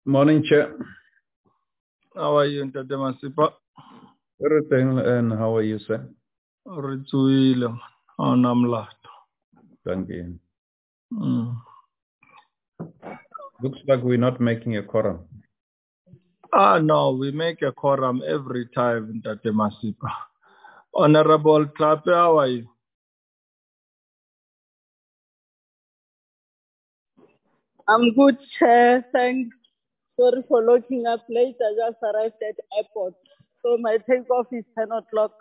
Morning, Chair. How are you, Ntate Masipa? Everything, and how are you, sir? Ritsuile onamlato. Thank you. Looks like we're not making a quorum. No, we make a quorum every time, Ntate Masipa. Honorable Klape, how are you? I'm good, Chair. Thanks. Sorry for locking up late. I just arrived at the airport. So my takeoff is 10 o'clock.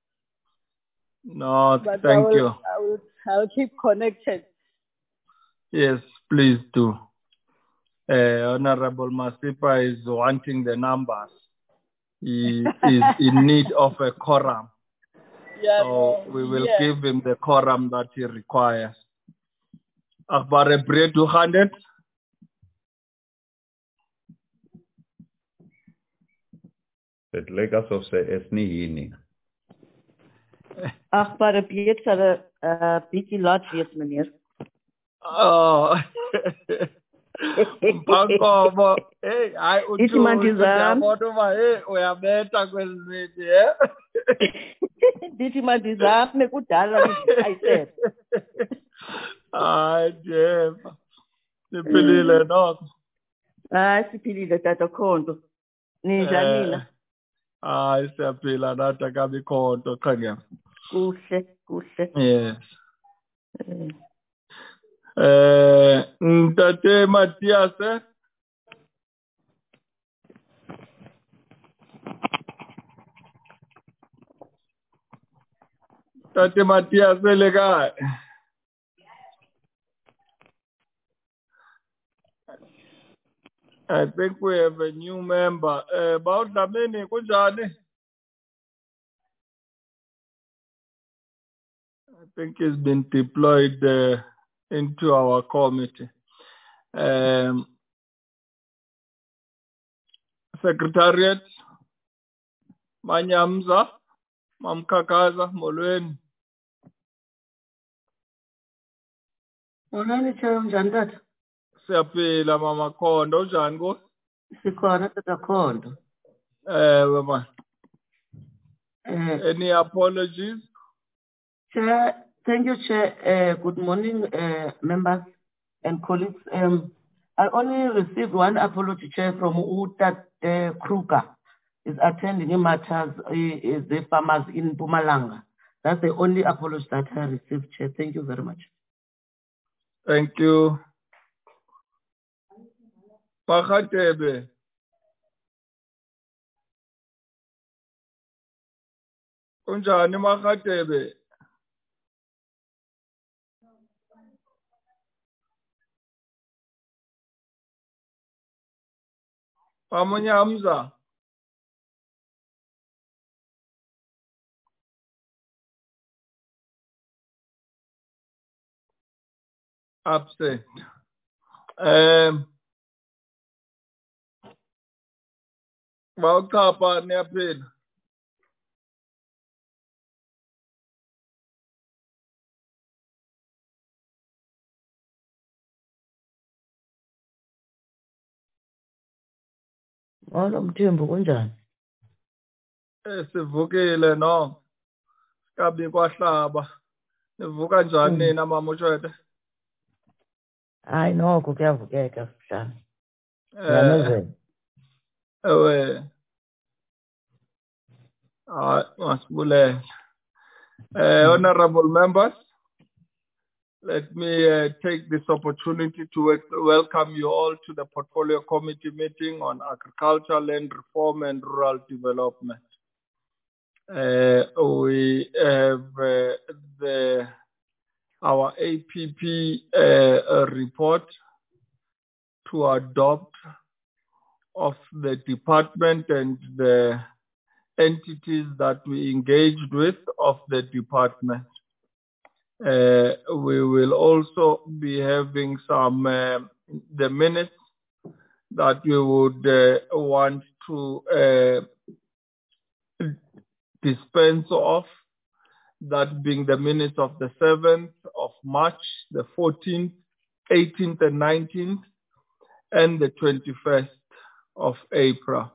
No, But thank you. I'll keep connected. Yes, please do. Honorable Masipa is wanting the numbers. He is in need of a quorum. Yeah, So we will give him the quorum that he requires. Akbare Breed 200. Het lijkt alsof ze is niet hier niet. Achtbare Piet sal 'n bietjie laat wees, meneer. Oh. Pankomo. Hey, I Iemand is aan. uyabetha kwelizithi, eh? Dithi mandizame kudala I said. Hayi, Jeff. Siphilile noko. Siphilile tata Khondo. Ninjani na? Hayi, siyaphila nathi akabikho nto qha. Kuhle. Yes. Ntate Matthias, eh? Ntate Matthias le kae? I think we have a new member. Bawudlamini kunjani? I think he's been deployed into our committee. Secretariat, Manyamza, Mamkakaza, Molweni. Molweni Chair, unjani tata? Siyaphila Mama Khondo, unjani ko? Sikhona tata Khondo. Ma. Any apologies? Chair, thank you, Chair. Good morning, members and colleagues. I only received one apology, Chair, from Utat Kruger. Is attending in matters is the farmers in Mpumalanga. That's the only apology that I received, Chair. Thank you very much. Thank you. Pakhatebe. Unjani Makhatebe? Pamanyamza. Absent. Bawuchapha niyaphila. Mthembu kunjani? Sivukile no. Kabi kwahlaba. Nivuka njani nina Mama uTshwete? Hayi noko kuyavukeka sihlala. Ewe. Masibulele. Honorable members, let me take this opportunity to welcome you all to the Portfolio Committee meeting on Agriculture, Land Reform and Rural Development. We have our APP report to adopt of the department and the entities that we engaged with of the department. We will also be having some the minutes that we would want to dispense of, that being the minutes of the 7th of March, the 14th, 18th and 19th, and the 21st of April.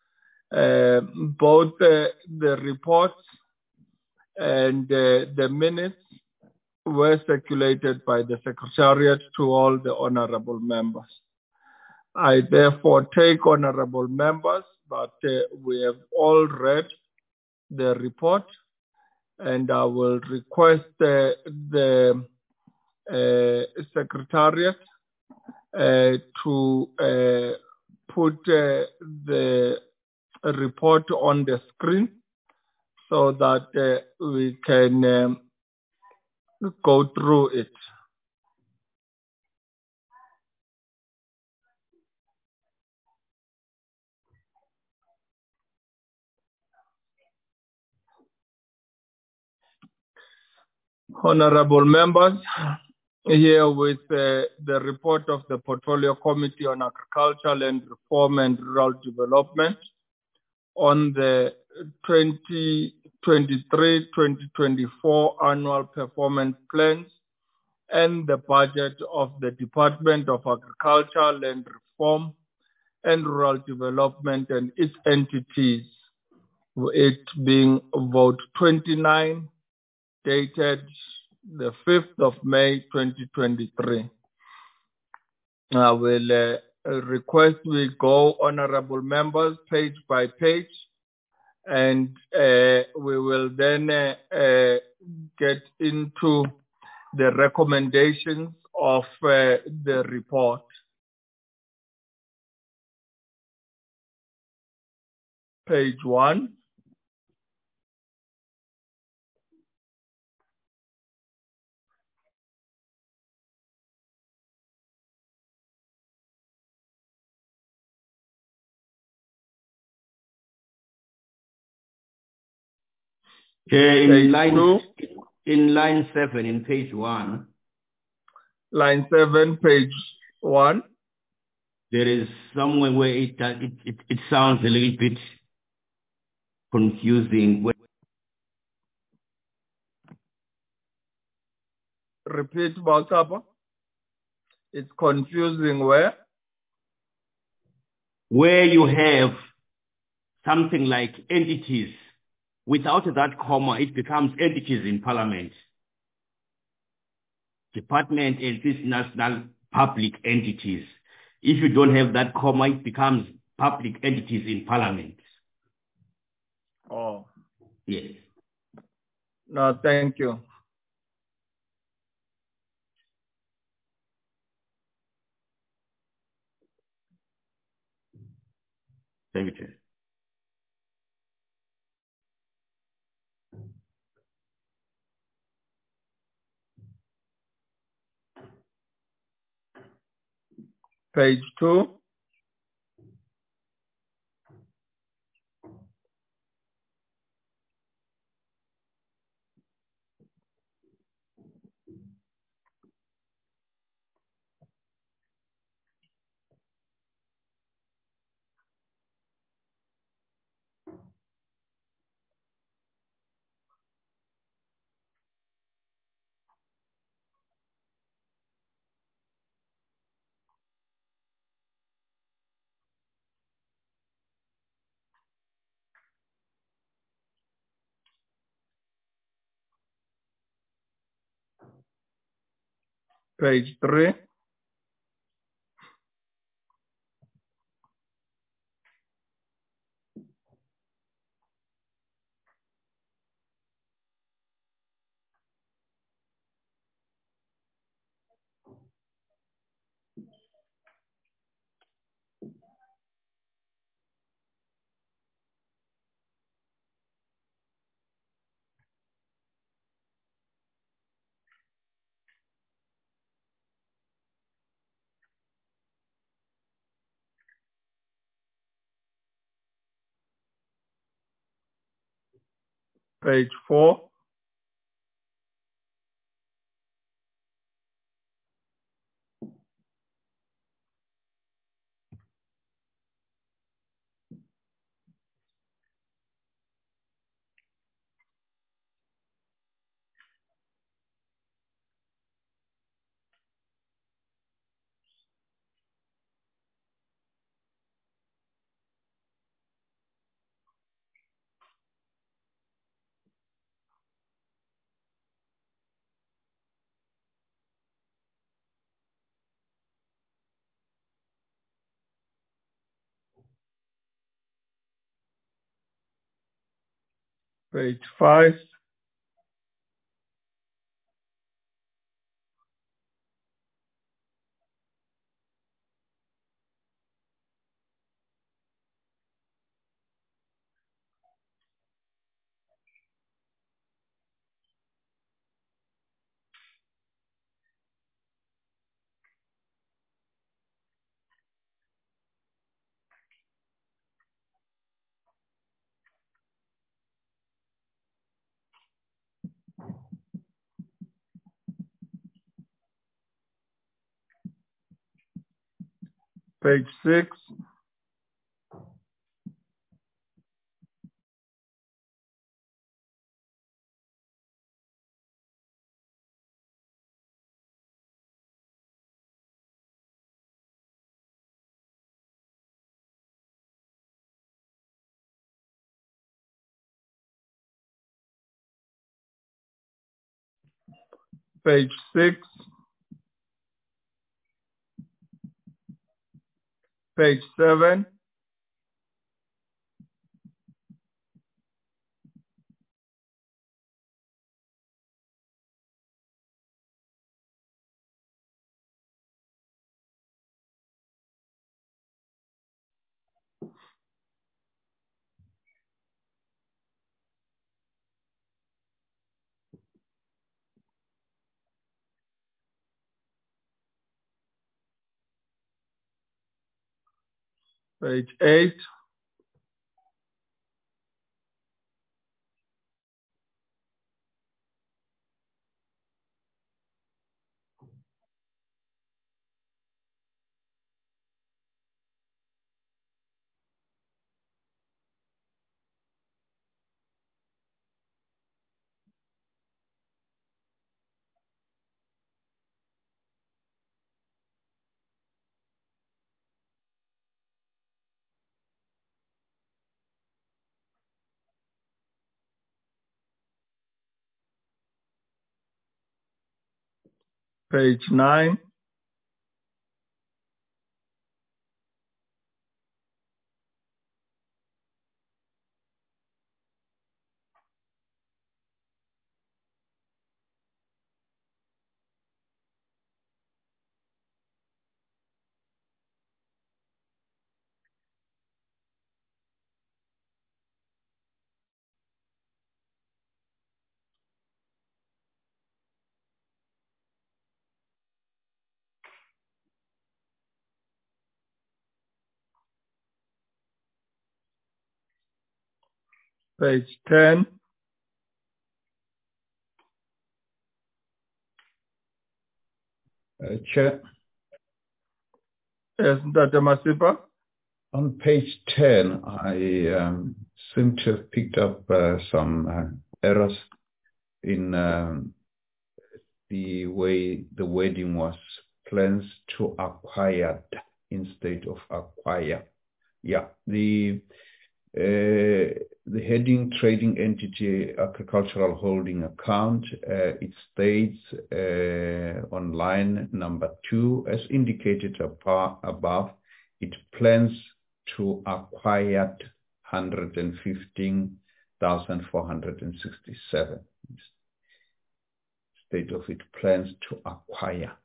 Both the reports and the minutes were circulated by the Secretariat to all the honorable members. I therefore take, honorable members, that we have all read the report, and I will request the Secretariat to put the report on the screen so that we can go through it. Honorable members, here with the report of the Portfolio Committee on Agriculture, Land Reform and Rural Development on the 2023-2024 annual performance plans and the budget of the Department of Agriculture, Land Reform and Rural Development and its entities, it being vote 29, dated the 5th of May 2023. I will request we go, honorable members, page by page, and we will then get into the recommendations of the report. Page 1. In line 7 in page 1. Line 7, page 1. There is somewhere where it sounds a little bit confusing. Repeat, Balsapa. It's confusing where? Where you have something like entities. Without that comma, it becomes entities in Parliament. Department and these national public entities. If you don't have that comma, it becomes public entities in Parliament. Oh. Yes. No, thank you. Thank you, Chair. Page 2. Page 3. Page 4. Page 5. Page 6. Page 6. Page 7. Page 8. Page 9. Page 10. Chair, Yes, Dr. Masipa. on page 10, I seem to have picked up some errors in the way the wording was, plans to acquired instead of acquire. Yeah, the heading trading entity agricultural holding account, it states on line number 2, as indicated above, it plans to acquire 115,467. State of it plans to acquire.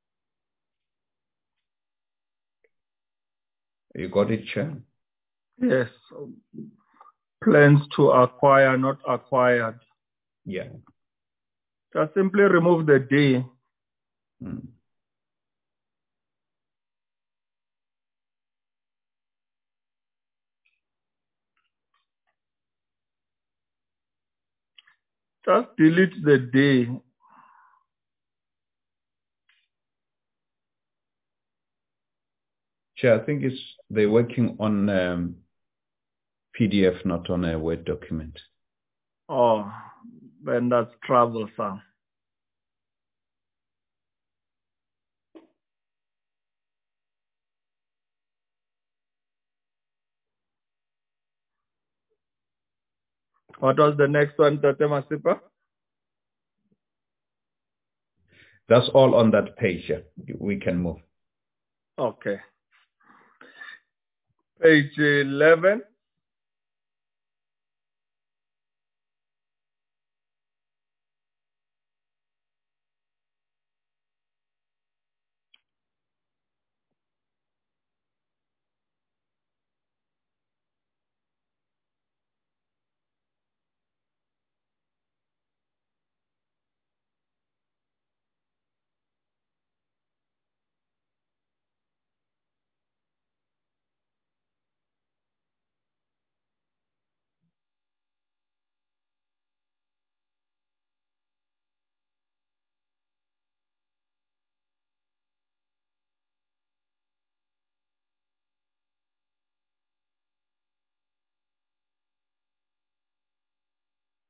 You got it, Chair? Yes. Plans to acquire, not acquired. Yeah. Just simply remove the D. Mm. Just delete the D. Chair, I think they're working on PDF, not on a Word document. Oh, then that's troublesome. What was the next one, Dr. Masipa? That's all on that page. Yeah. We can move. Okay. Page 11.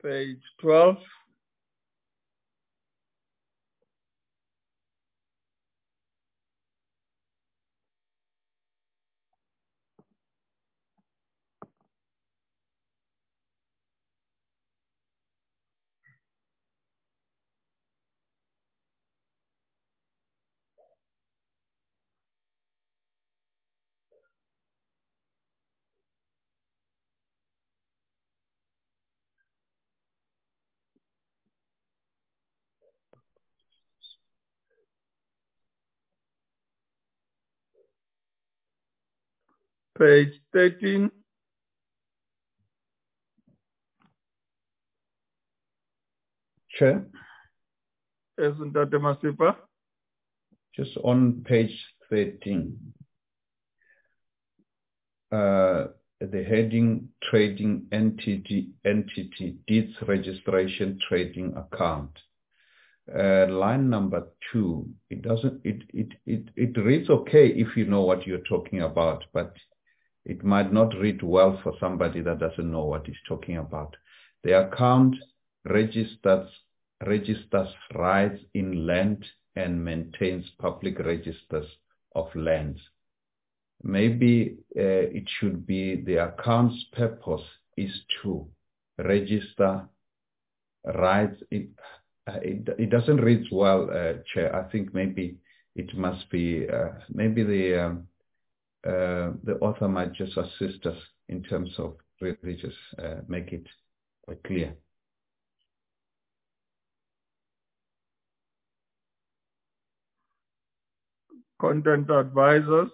Page 12. Page 13. Chair, Isn't that the Masipa? just on page 13, the heading trading entity deeds registration trading account. Line number 2, it reads okay if you know what you're talking about, but it might not read well for somebody that doesn't know what he's talking about. The account registers rights in land and maintains public registers of lands. Maybe it should be the account's purpose is to register rights. It doesn't read well, Chair. I think maybe it must be, maybe the author might just assist us in terms of really just make it clear. Content advisors.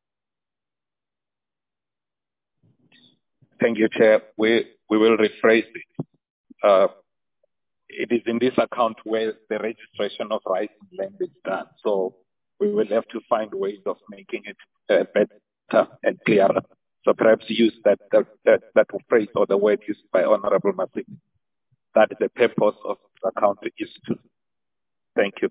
Thank you, Chair. We will rephrase it. It is in this account where the registration of rights in land is done. So we will have to find ways of making it better and clearer. So perhaps use that phrase or the word used by Honorable Masik. That the purpose of the account is to. Thank you.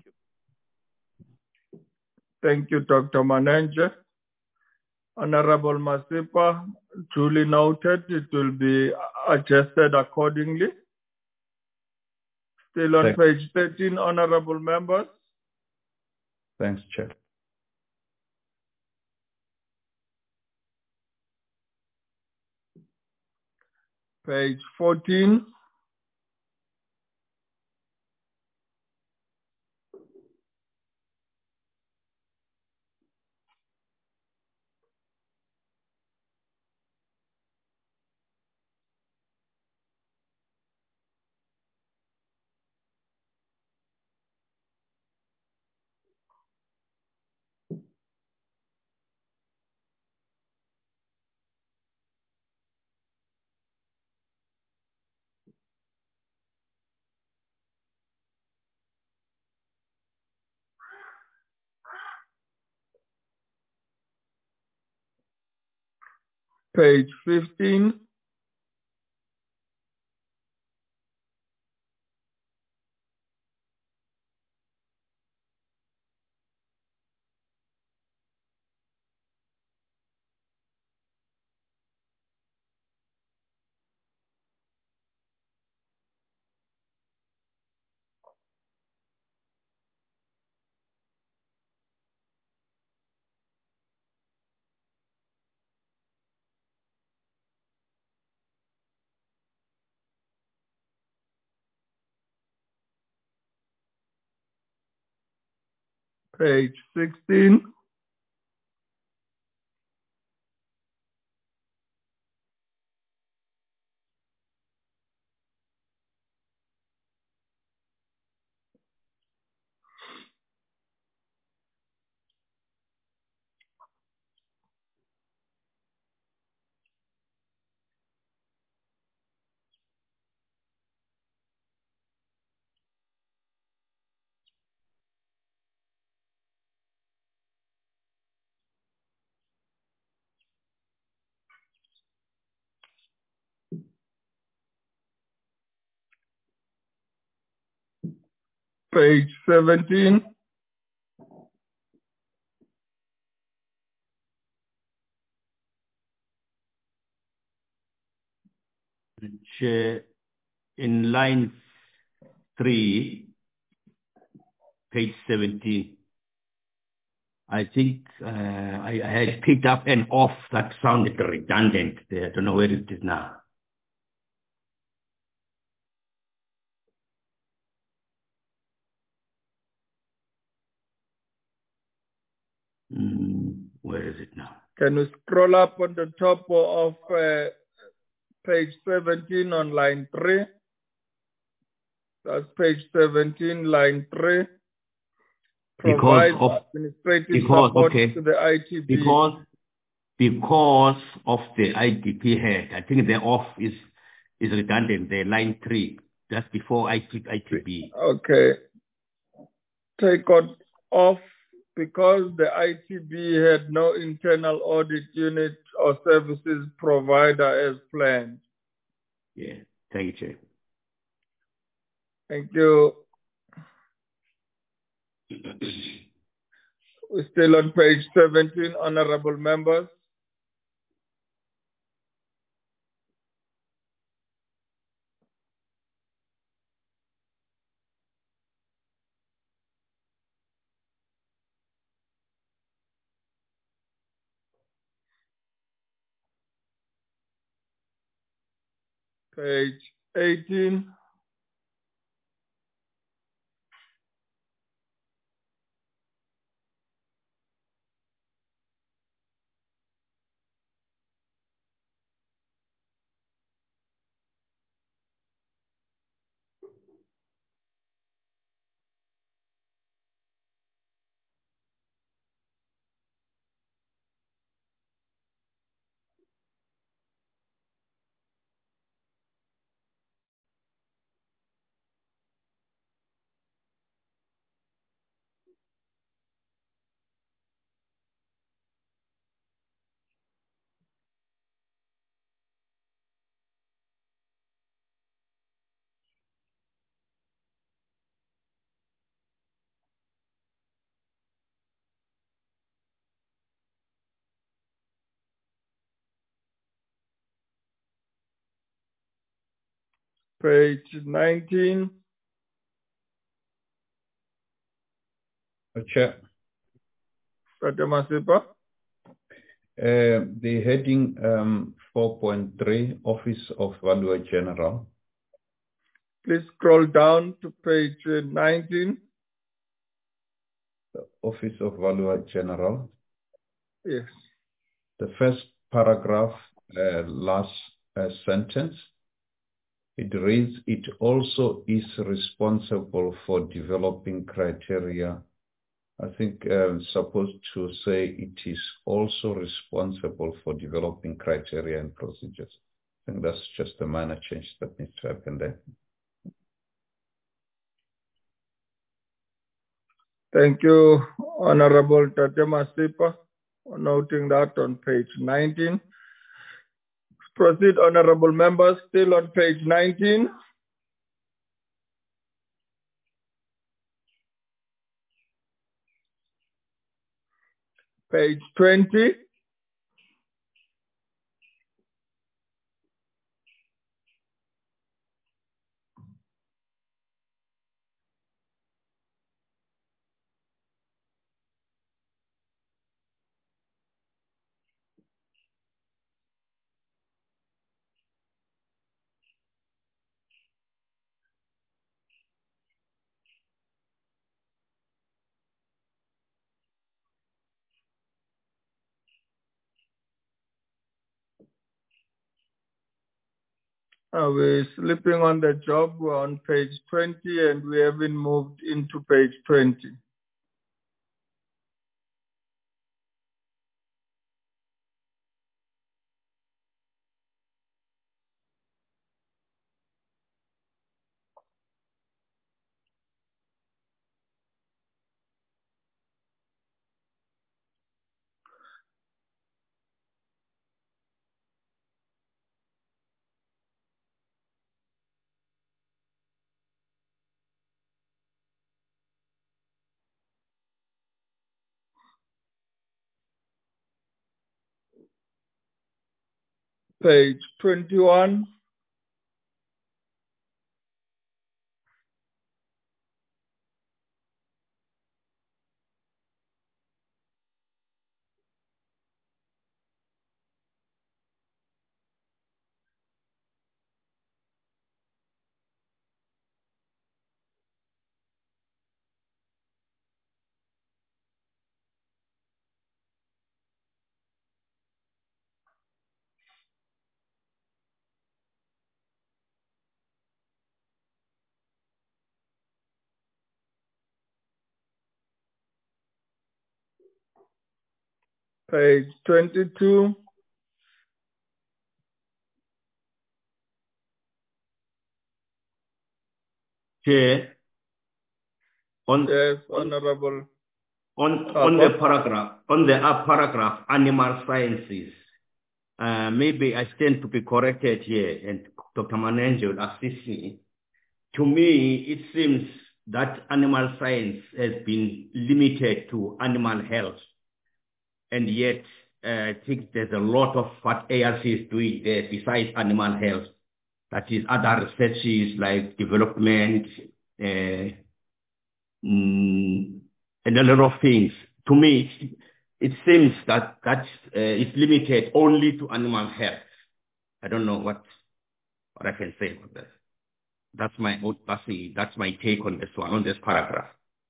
Thank you, Dr. Manenje. Honorable Masipa, duly noted. It will be adjusted accordingly. Still on page 13, honorable members. Thanks, Chair. Page 14. Page 15. Page 16. Page 17. Chair, in line 3, page 17, I think I had picked up an off that sounded redundant there. I don't know where it is now. Where is it now? Can you scroll up on the top of page 17 on line 3? That's page 17, line 3. Provide administrative support to the ITB. Because of the IDP head, I think the off is redundant there, line 3. That's before ITB. Okay. Take on off because the ITB had no internal audit unit or services provider as planned. Yeah, thank you, Chair. Thank you. We're still on page 17, honorable members. Page 18. Page 19. Chair. Dr. Masipa. The heading 4.3, Office of Valuer General. Please scroll down to page 19. The Office of Valuer General. Yes. The first paragraph, last sentence, it reads, it also is responsible for developing criteria. I think supposed to say it is also responsible for developing criteria and procedures. I think that's just a minor change that needs to happen there. Thank you, Honorable Tate Masipa, for noting that on page 19. Proceed, honorable members, still on page 19. Page 20. We're slipping on the job. We're on page 20 and we haven't moved into page 20. Page 21. Page 22. Chair, Yes, Honorable. on the paragraph, animal sciences. Maybe I stand to be corrected here, and Dr. Manenje will assist me. To me, it seems that animal science has been limited to animal health, and yet I think there's a lot of what ARC is doing there besides animal health. That is other researches like development, and a lot of things. To me, it seems that it's limited only to animal health. I don't know what I can say about that. That's my take on this one, on this paragraph.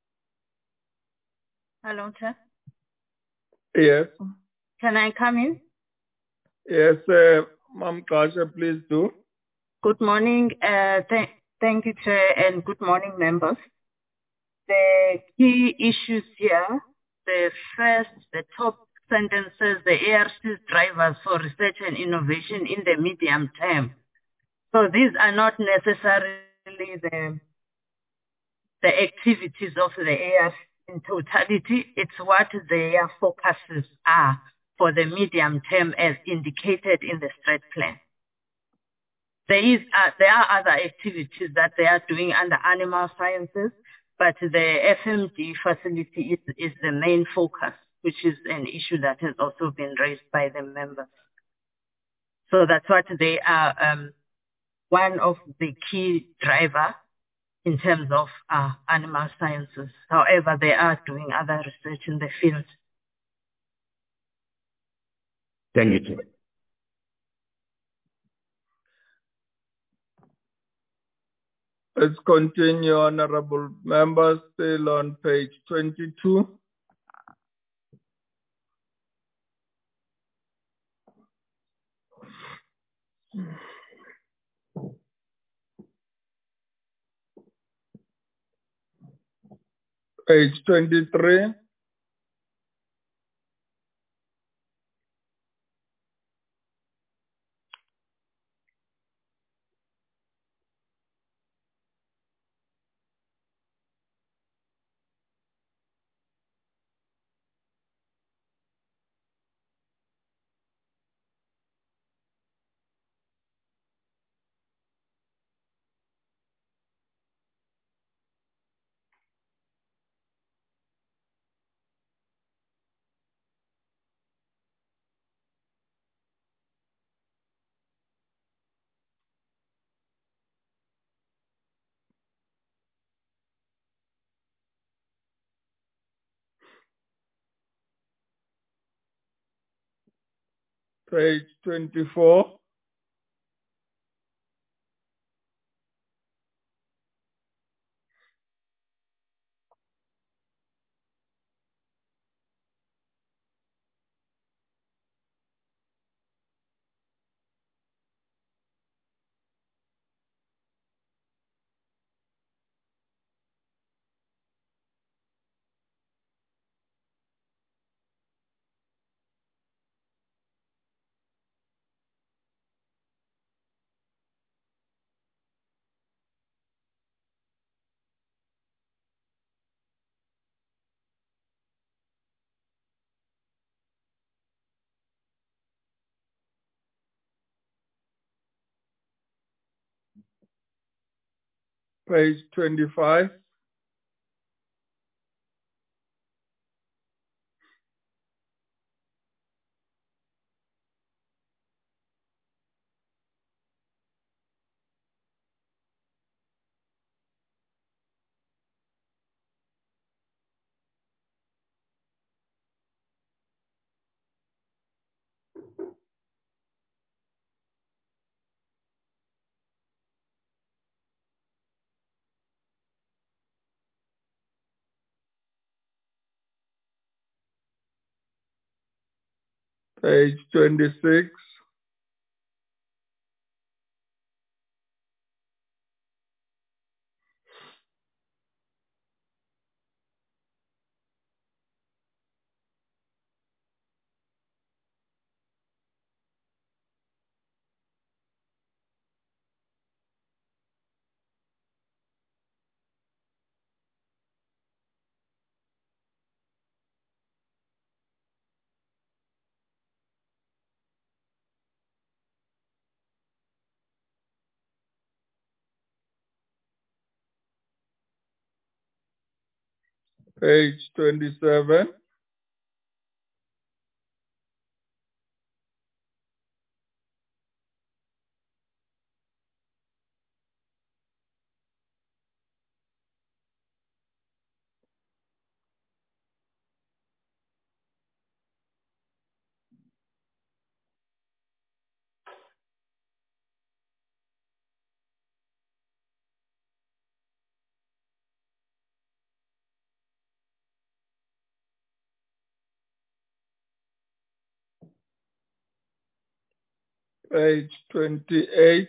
Hello, Chair. Yes. Can I come in? Yes, Ma'am Kasha, please do. Good morning. Thank you, Chair, and good morning, members. The key issues here, the top sentence says the ARC's drivers for research and innovation in the medium term. So these are not necessarily the activities of the ARC in totality. It's what their focuses are for the medium term as indicated in the strat plan. There are other activities that they are doing under animal sciences, but the FMD facility is the main focus, which is an issue that has also been raised by the members. So that's what they are, one of the key driver in terms of animal sciences. However, they are doing other research in the field. Thank you, Chair. Let's continue, honorable members, still on page 22. Page 23. Page 24. Page 25. Page 26. Page 27. Page 28.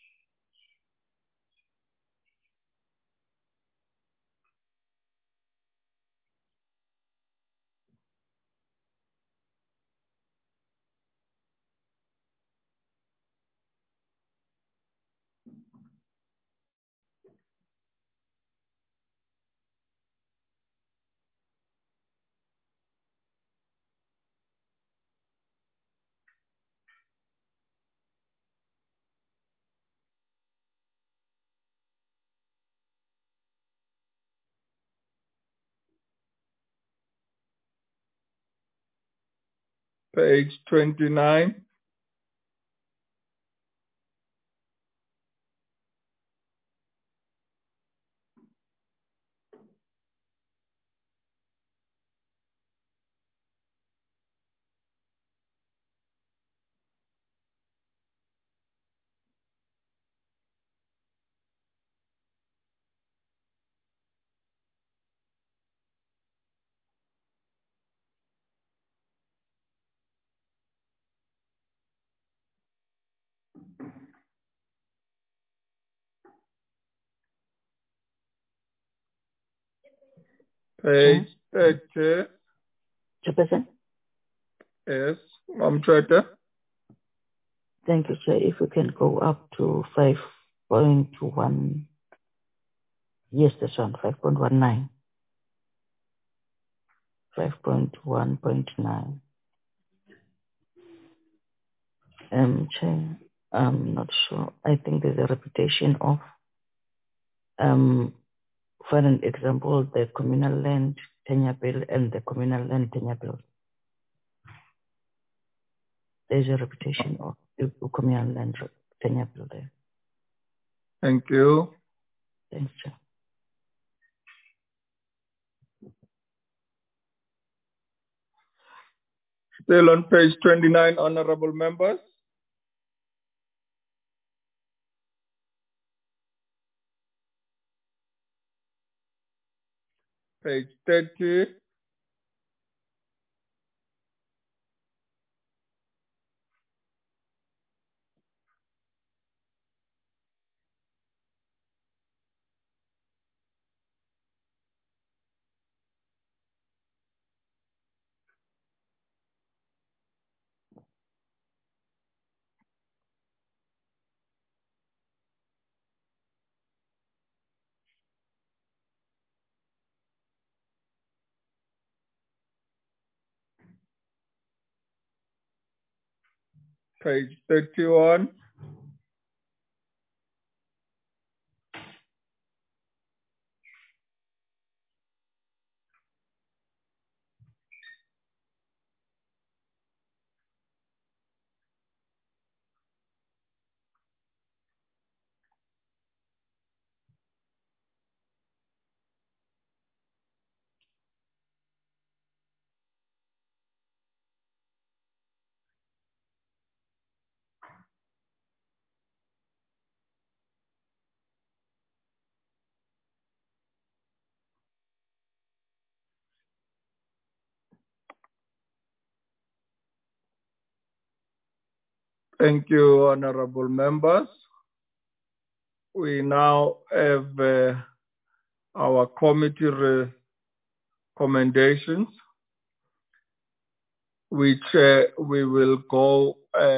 Page 29. Page 30. Chairperson, Yes, Mamtreta. thank you, Chair. If we can go up to 5.1. Yes, that's one, 5.19. 5.1.9. Chair, I'm not sure. I think there's a repetition of, for an example, the communal land tenure bill and the communal land tenure bill. There's a repetition of the communal land tenure bill there. Thank you. Thanks, Chair. Still on page 29, honorable members. Page 30. Page 31. Thank you, honorable members. We now have our committee recommendations, which we will go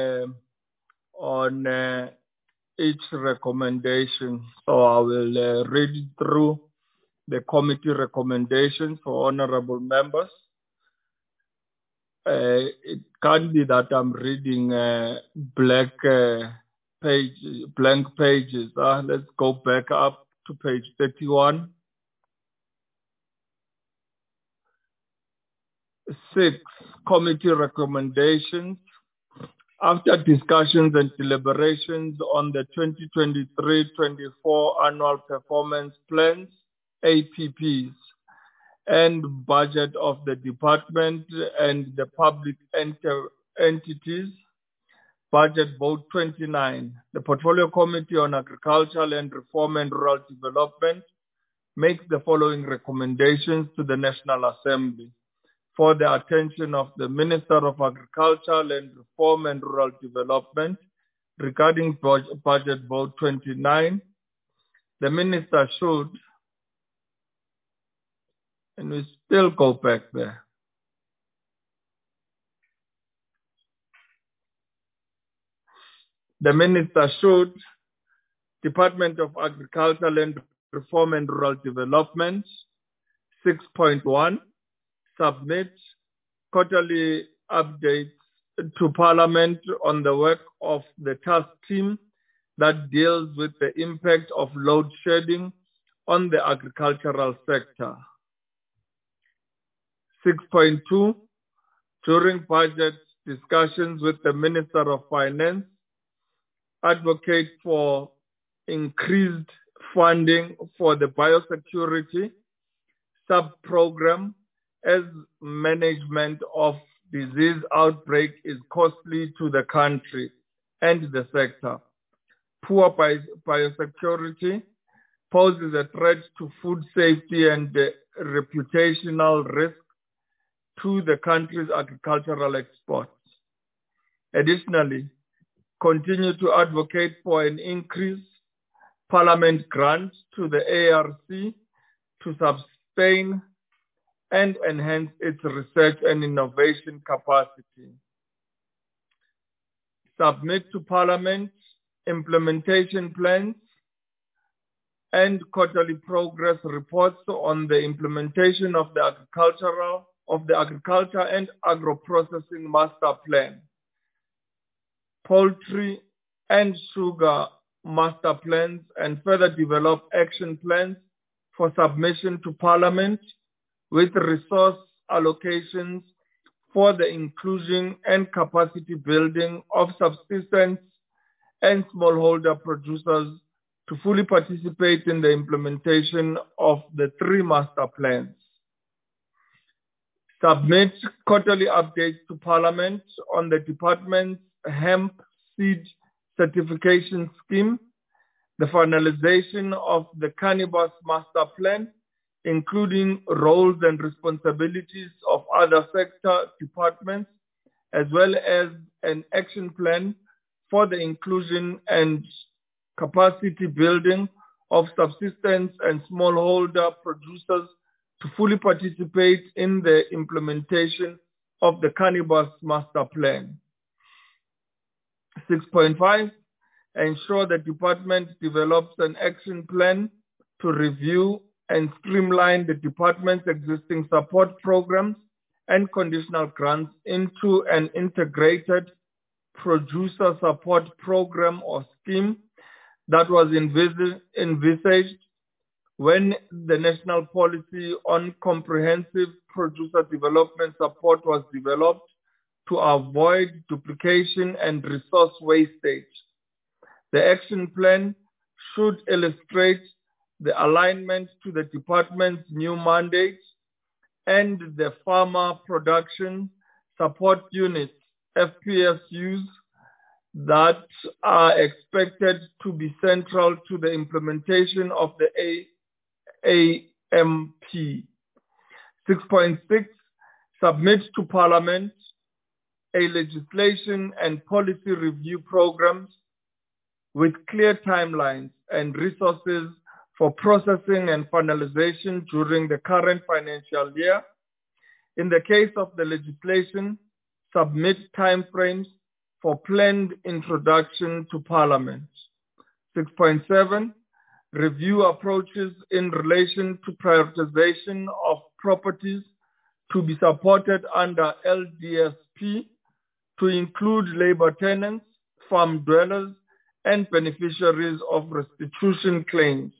on each recommendation. So I will read through the committee recommendations for honorable members. It can't be that I'm reading blank pages. Let's go back up to page 31. 6, committee recommendations. After discussions and deliberations on the 2023-24 annual performance plans, APPs, and budget of the department and the public entities, budget vote 29, the Portfolio Committee on Agriculture, Land Reform and Rural Development makes the following recommendations to the National Assembly for the attention of the Minister of Agriculture, Land Reform and Rural Development regarding budget vote 29. The Minister should, and we still go back there. The Minister should, Department of Agriculture, Land Reform and Rural Development, 6.1, submit quarterly updates to Parliament on the work of the task team that deals with the impact of load shedding on the agricultural sector. 6.2, during budget discussions with the Minister of Finance, advocate for increased funding for the biosecurity sub-program as management of disease outbreak is costly to the country and the sector. Poor biosecurity poses a threat to food safety and reputational risk to the country's agricultural exports. Additionally, continue to advocate for an increased Parliament grant to the ARC to sustain and enhance its research and innovation capacity. Submit to Parliament implementation plans and quarterly progress reports on the implementation of the agriculture and agro-processing master plan, poultry and sugar master plans, and further develop action plans for submission to Parliament with resource allocations for the inclusion and capacity building of subsistence and smallholder producers to fully participate in the implementation of the 3 master plans. Submit quarterly updates to Parliament on the department's hemp seed certification scheme, the finalization of the cannabis master plan, including roles and responsibilities of other sector departments, as well as an action plan for the inclusion and capacity building of subsistence and smallholder producers to fully participate in the implementation of the cannabis master plan. 6.5, ensure the department develops an action plan to review and streamline the department's existing support programs and conditional grants into an integrated producer support program or scheme that was envisaged when the National Policy on Comprehensive Producer Development Support was developed to avoid duplication and resource wastage. The action plan should illustrate the alignment to the department's new mandate and the farmer production support units, FPSUs, that are expected to be central to the implementation of the AMP. 6.6, submit to Parliament a legislation and policy review programs with clear timelines and resources for processing and finalization during the current financial year. In the case of the legislation, submit timeframes for planned introduction to Parliament. 6.7, review approaches in relation to prioritization of properties to be supported under LDSP to include labor tenants, farm dwellers, and beneficiaries of restitution claims.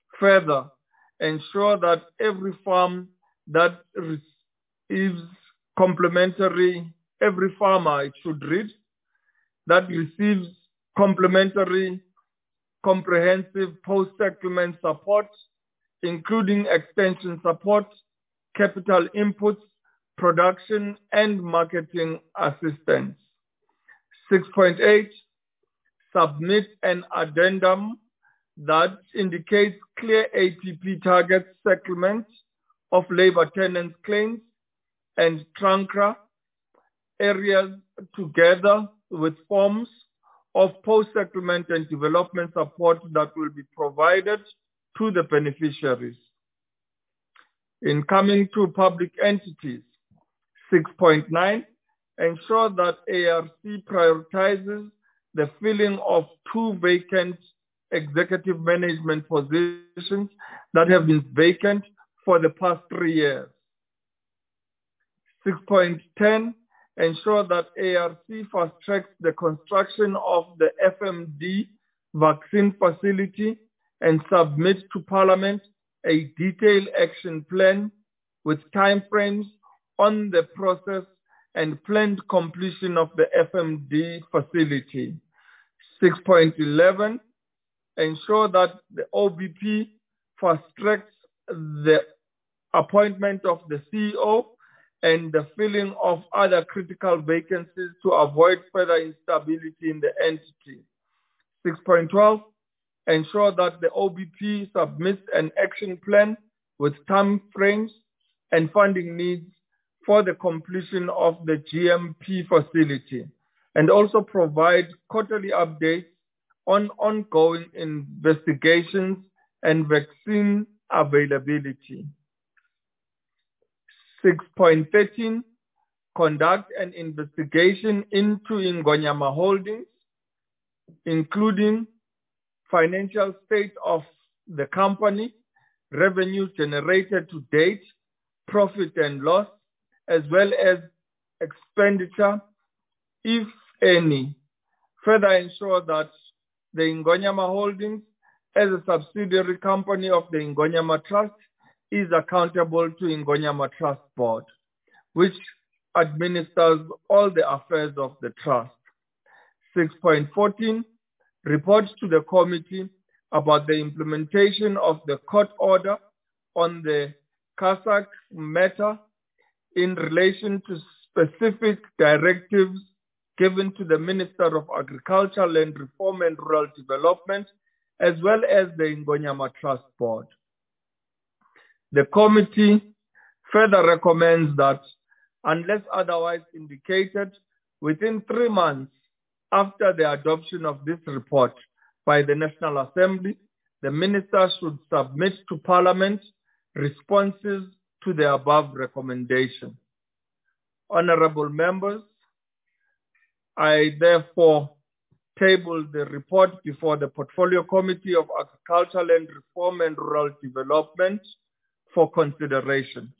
Further, ensure that every farm that receives complementary, every farmer, it should read, that receives complementary comprehensive post-settlement support, including extension support, capital inputs, production and marketing assistance. 6.8, submit an addendum that indicates clear APP target settlement of labor tenants claims and TRANCRA areas together with forms of post-settlement and development support that will be provided to the beneficiaries. In coming to public entities, 6.9, ensure that ARC prioritizes the filling of 2 vacant executive management positions that have been vacant for the past 3 years. 6.10, ensure that ARC fast-tracks the construction of the FMD vaccine facility and submit to Parliament a detailed action plan with timeframes on the process and planned completion of the FMD facility. 6.11, ensure that the OBP fast-tracks the appointment of the CEO and the filling of other critical vacancies to avoid further instability in the entity. 6.12, ensure that the OBP submits an action plan with time frames and funding needs for the completion of the GMP facility, and also provide quarterly updates on ongoing investigations and vaccine availability. 6.13, conduct an investigation into Ingonyama Holdings, including financial state of the company, revenue generated to date, profit and loss, as well as expenditure, if any. Further ensure that the Ingonyama Holdings, as a subsidiary company of the Ingonyama Trust, is accountable to Ingonyama Trust Board, which administers all the affairs of the trust. 6.14, reports to the committee about the implementation of the court order on the CASAC matter in relation to specific directives given to the Minister of Agriculture, Land Reform and Rural Development, as well as the Ingonyama Trust Board. The committee further recommends that, unless otherwise indicated, within 3 months after the adoption of this report by the National Assembly, the Minister should submit to Parliament responses to the above recommendation. Honorable members, I therefore table the report before the Portfolio Committee of Agriculture, Land Reform and Rural Development for consideration.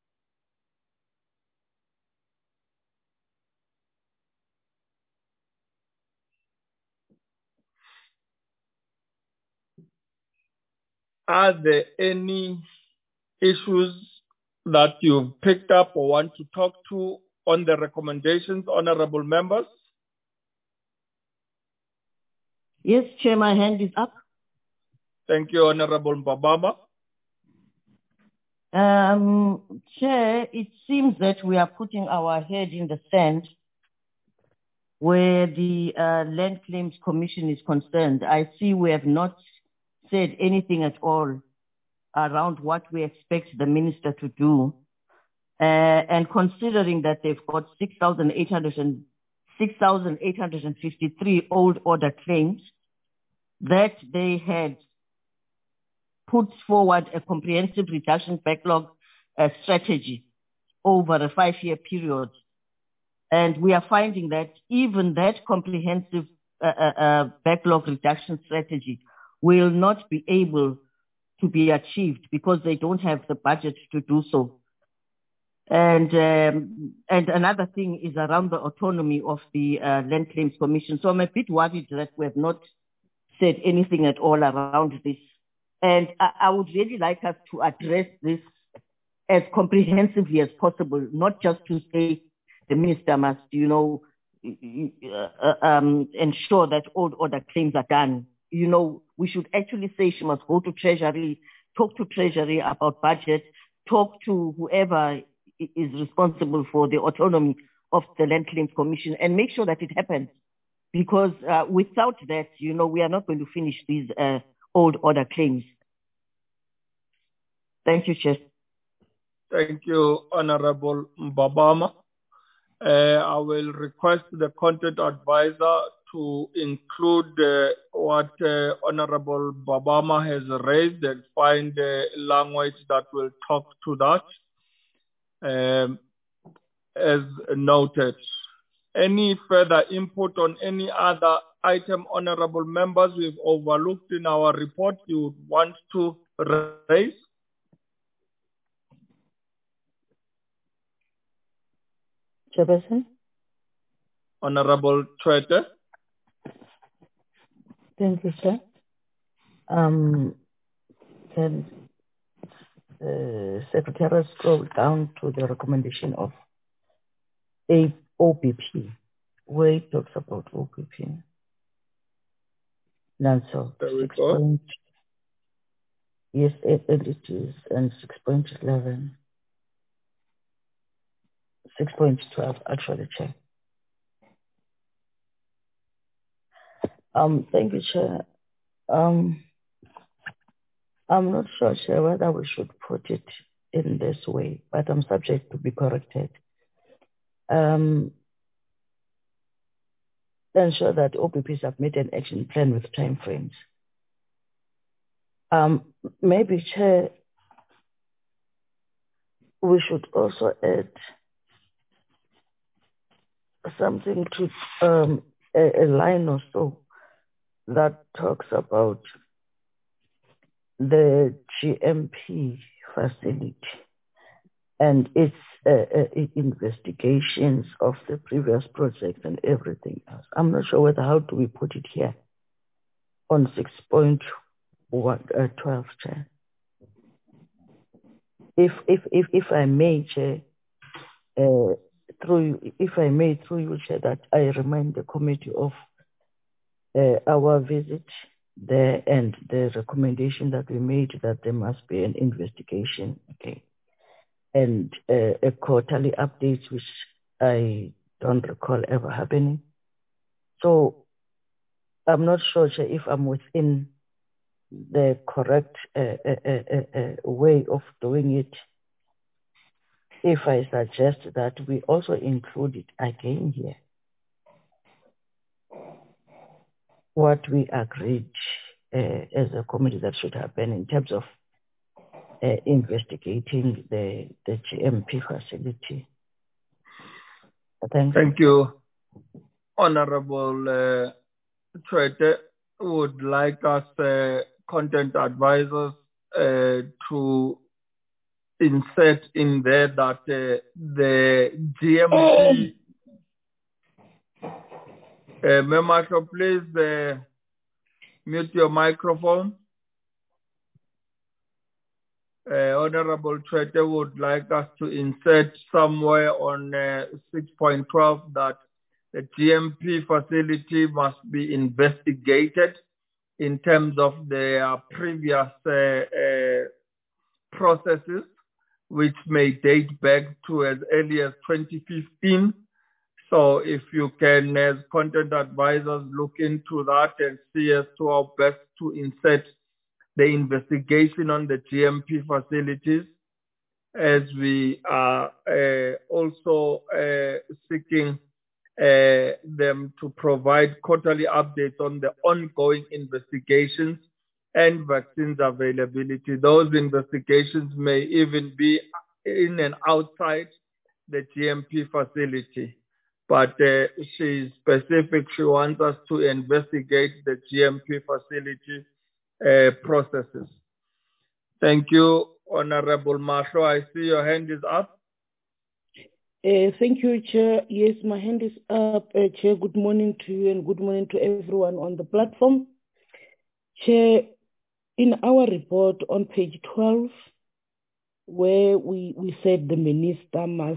Are there any issues that you've picked up or want to talk to on the recommendations, honorable members? Yes, Chair, my hand is up. Thank you, Honorable Mbabama. Chair, it seems that we are putting our head in the sand where the Land Claims Commission is concerned. I see we have not said anything at all around what we expect the minister to do. And considering that they've got 6,853 old order claims, that they had put forward a comprehensive reduction backlog strategy over a 5-year period. And we are finding that even that comprehensive backlog reduction strategy will not be able to be achieved because they don't have the budget to do so. And another thing is around the autonomy of the Land Claims Commission. So I'm a bit worried that we have not said anything at all around this. And I would really like us to address this as comprehensively as possible, not just to say the minister must, ensure that old order claims are done. We should actually say she must go to Treasury, talk to Treasury about budget, talk to whoever is responsible for the autonomy of the Land Claims Commission, and make sure that it happens. Because without that, we are not going to finish these old order claims. Thank you, Chair. Thank you, Honorable Mbabama. I will request the content advisor to include what Honorable Mbabama has raised and find language that will talk to that. As noted. Any further input on any other item, honorable members, we've overlooked in our report you would want to raise? Chairperson? Honorable Tshwete. Thank you, sir. Can Secretary scroll down to the recommendation of OPP, where it talks about OPP. So there we go. Yes, entities and 6.11. 6.12 actually, Chair. Thank you, Chair. I'm not sure, Chair, whether we should put it in this way, but I'm subject to be corrected. Ensure that OPP submit an action plan with timeframes. Maybe, Chair, we should also add something to a line or so that talks about the GMP facility and its investigations of the previous projects and everything else. I'm not sure how do we put it here on 6.12, Chair. If I may, Chair, through you, Chair, that I remind the committee of our visit there and the recommendation that we made that there must be an investigation, okay, and a quarterly update, which I don't recall ever happening. So I'm not sure, Chair, if I'm within the correct way of doing it, if I suggest that we also include it again here. What we agreed as a committee that should happen in terms of investigating the GMP facility. Thank you. Honorable Tshwete would like us content advisors to insert in there that the GMP Memato, please mute your microphone. Honorable Tshwete would like us to insert somewhere on 6.12 that the GMP facility must be investigated in terms of their previous processes, which may date back to as early as 2015. So if you can, as content advisors, look into that and see as to how best to insert the investigation on the GMP facilities, as we are also seeking them to provide quarterly updates on the ongoing investigations and vaccines availability. Those investigations may even be in and outside the GMP facility. But she's specific, she wants us to investigate the GMP facility processes. Thank you, Honorable Mahlo. I see your hand is up. Thank you, Chair. Yes, my hand is up. Chair, good morning to you and good morning to everyone on the platform. Chair, in our report on page 12, where we said the minister must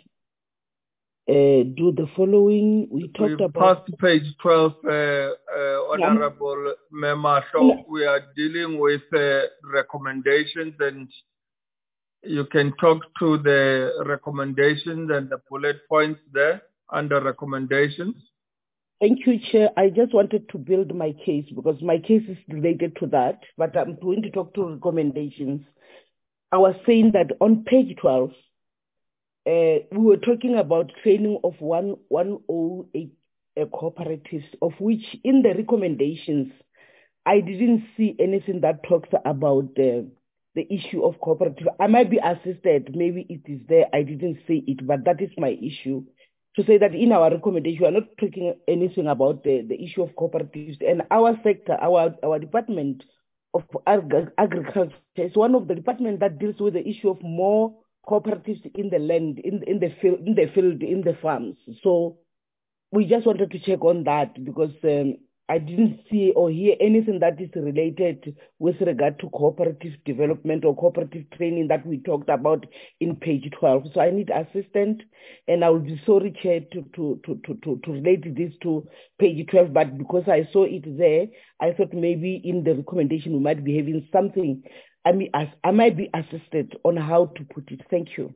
do the following. We talked about... Past page 12, Honorable Member, so we are dealing with recommendations, and you can talk to the recommendations and the bullet points there under recommendations. Thank you, Chair. I just wanted to build my case because my case is related to that, but I'm going to talk to recommendations. I was saying that on page 12, we were talking about training of 108 cooperatives, of which in the recommendations, I didn't see anything that talks about the issue of cooperative. I might be assisted, maybe it is there, I didn't see it, but that is my issue. To say that in our recommendation, we are not talking anything about the issue of cooperatives. And our sector, our department of agriculture is one of the departments that deals with the issue of more cooperatives in the land, in the field, in the farms. So we just wanted to check on that because I didn't see or hear anything that is related with regard to cooperative development or cooperative training that we talked about in page 12. So I need assistance, and I will be sorry, Chair, to relate this to page 12, but because I saw it there, I thought maybe in the recommendation we might be having something. I might be assisted on how to put it. Thank you.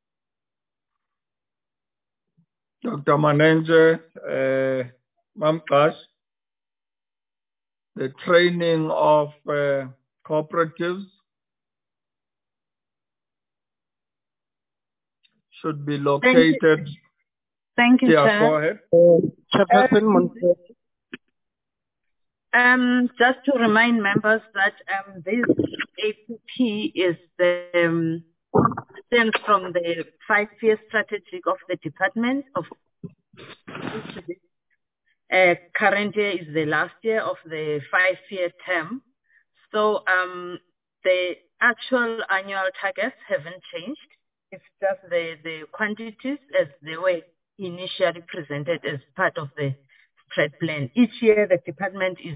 Dr. Manenje, Mamkash, the training of cooperatives should be located. Thank you, yeah, Chair. Go ahead. Just to remind members that this APP is the stems from the 5-year strategy of the department of current year is the last year of the 5-year term. So the actual annual targets haven't changed. It's just the quantities as they were initially presented as part of the strat plan. Each year the department is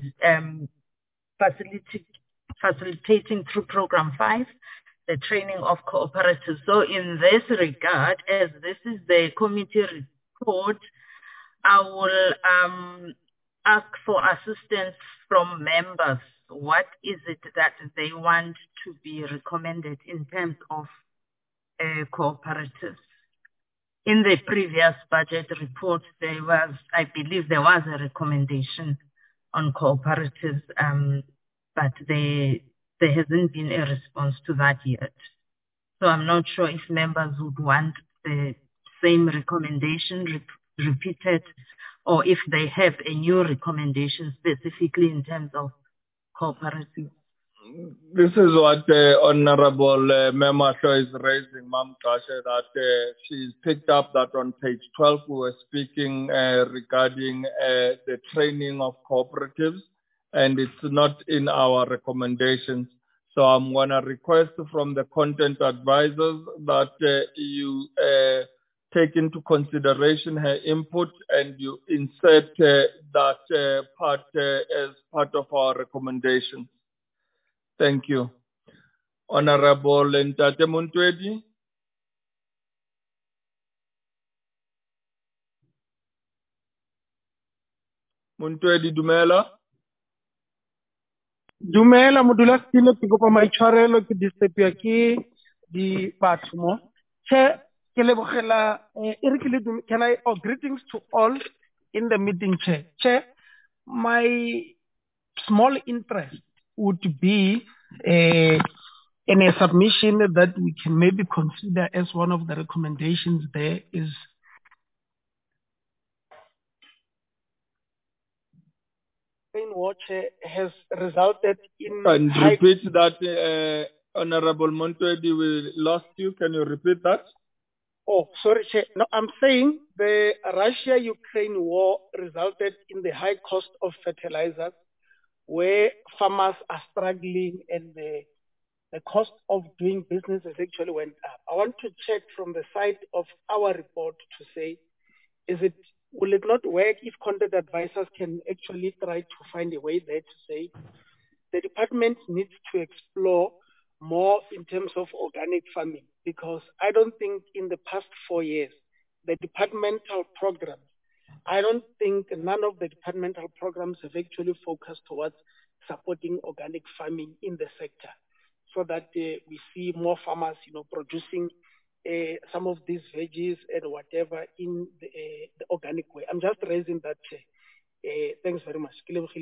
facilitating through Program 5 the training of cooperatives. So in this regard, as this is the committee report, I will ask for assistance from members. What is it that they want to be recommended in terms of cooperatives? In the previous budget report, I believe there was a recommendation on cooperatives, but there hasn't been a response to that yet. So I'm not sure if members would want the same recommendation repeated, or if they have a new recommendation specifically in terms of cooperatives. This is what Honorable Member is raising, Ma'am Kasha, that she's picked up that on page 12 we were speaking regarding the training of cooperatives, and it's not in our recommendations. So I'm going to request from the content advisors that you take into consideration her input and you insert that part as part of our recommendations. Thank you. Honorable Ntate Muntwedi. Muntwedi Dumela. Dumela modula stile ke kopa maitshwarelo ke disepia ke di batho mo. Che ke lebogela can I greetings to all in the meeting, Chair. Chair, my small interest would be in a submission that we can maybe consider as one of the recommendations there is watch has resulted in... And repeat that, Honorable Muntwedi, we lost you. Can you repeat that? Oh, sorry, Chair. No, I'm saying the Russia-Ukraine war resulted in the high cost of fertilizers, where farmers are struggling and the cost of doing business has actually went up. I want to check from the side of our report to say, will it not work if content advisors can actually try to find a way there to say the department needs to explore more in terms of organic farming, because I don't think in the past 4 years, the departmental programs, I don't think none of the departmental programs have actually focused towards supporting organic farming in the sector, so that we see more farmers, producing some of these veggies and whatever in the organic way. I'm just raising that. Thanks very much.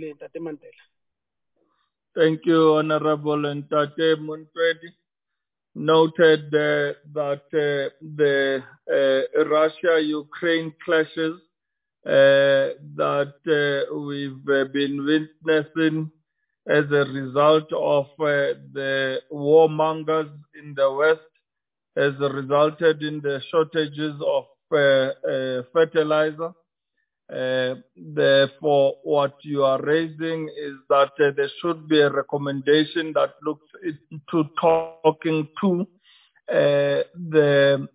Thank you, Honorable Ntate Montready. Noted that the Russia-Ukraine clashes that we've been witnessing as a result of the warmongers in the West has resulted in the shortages of fertilizer. Therefore, what you are raising is that there should be a recommendation that looks into talking to the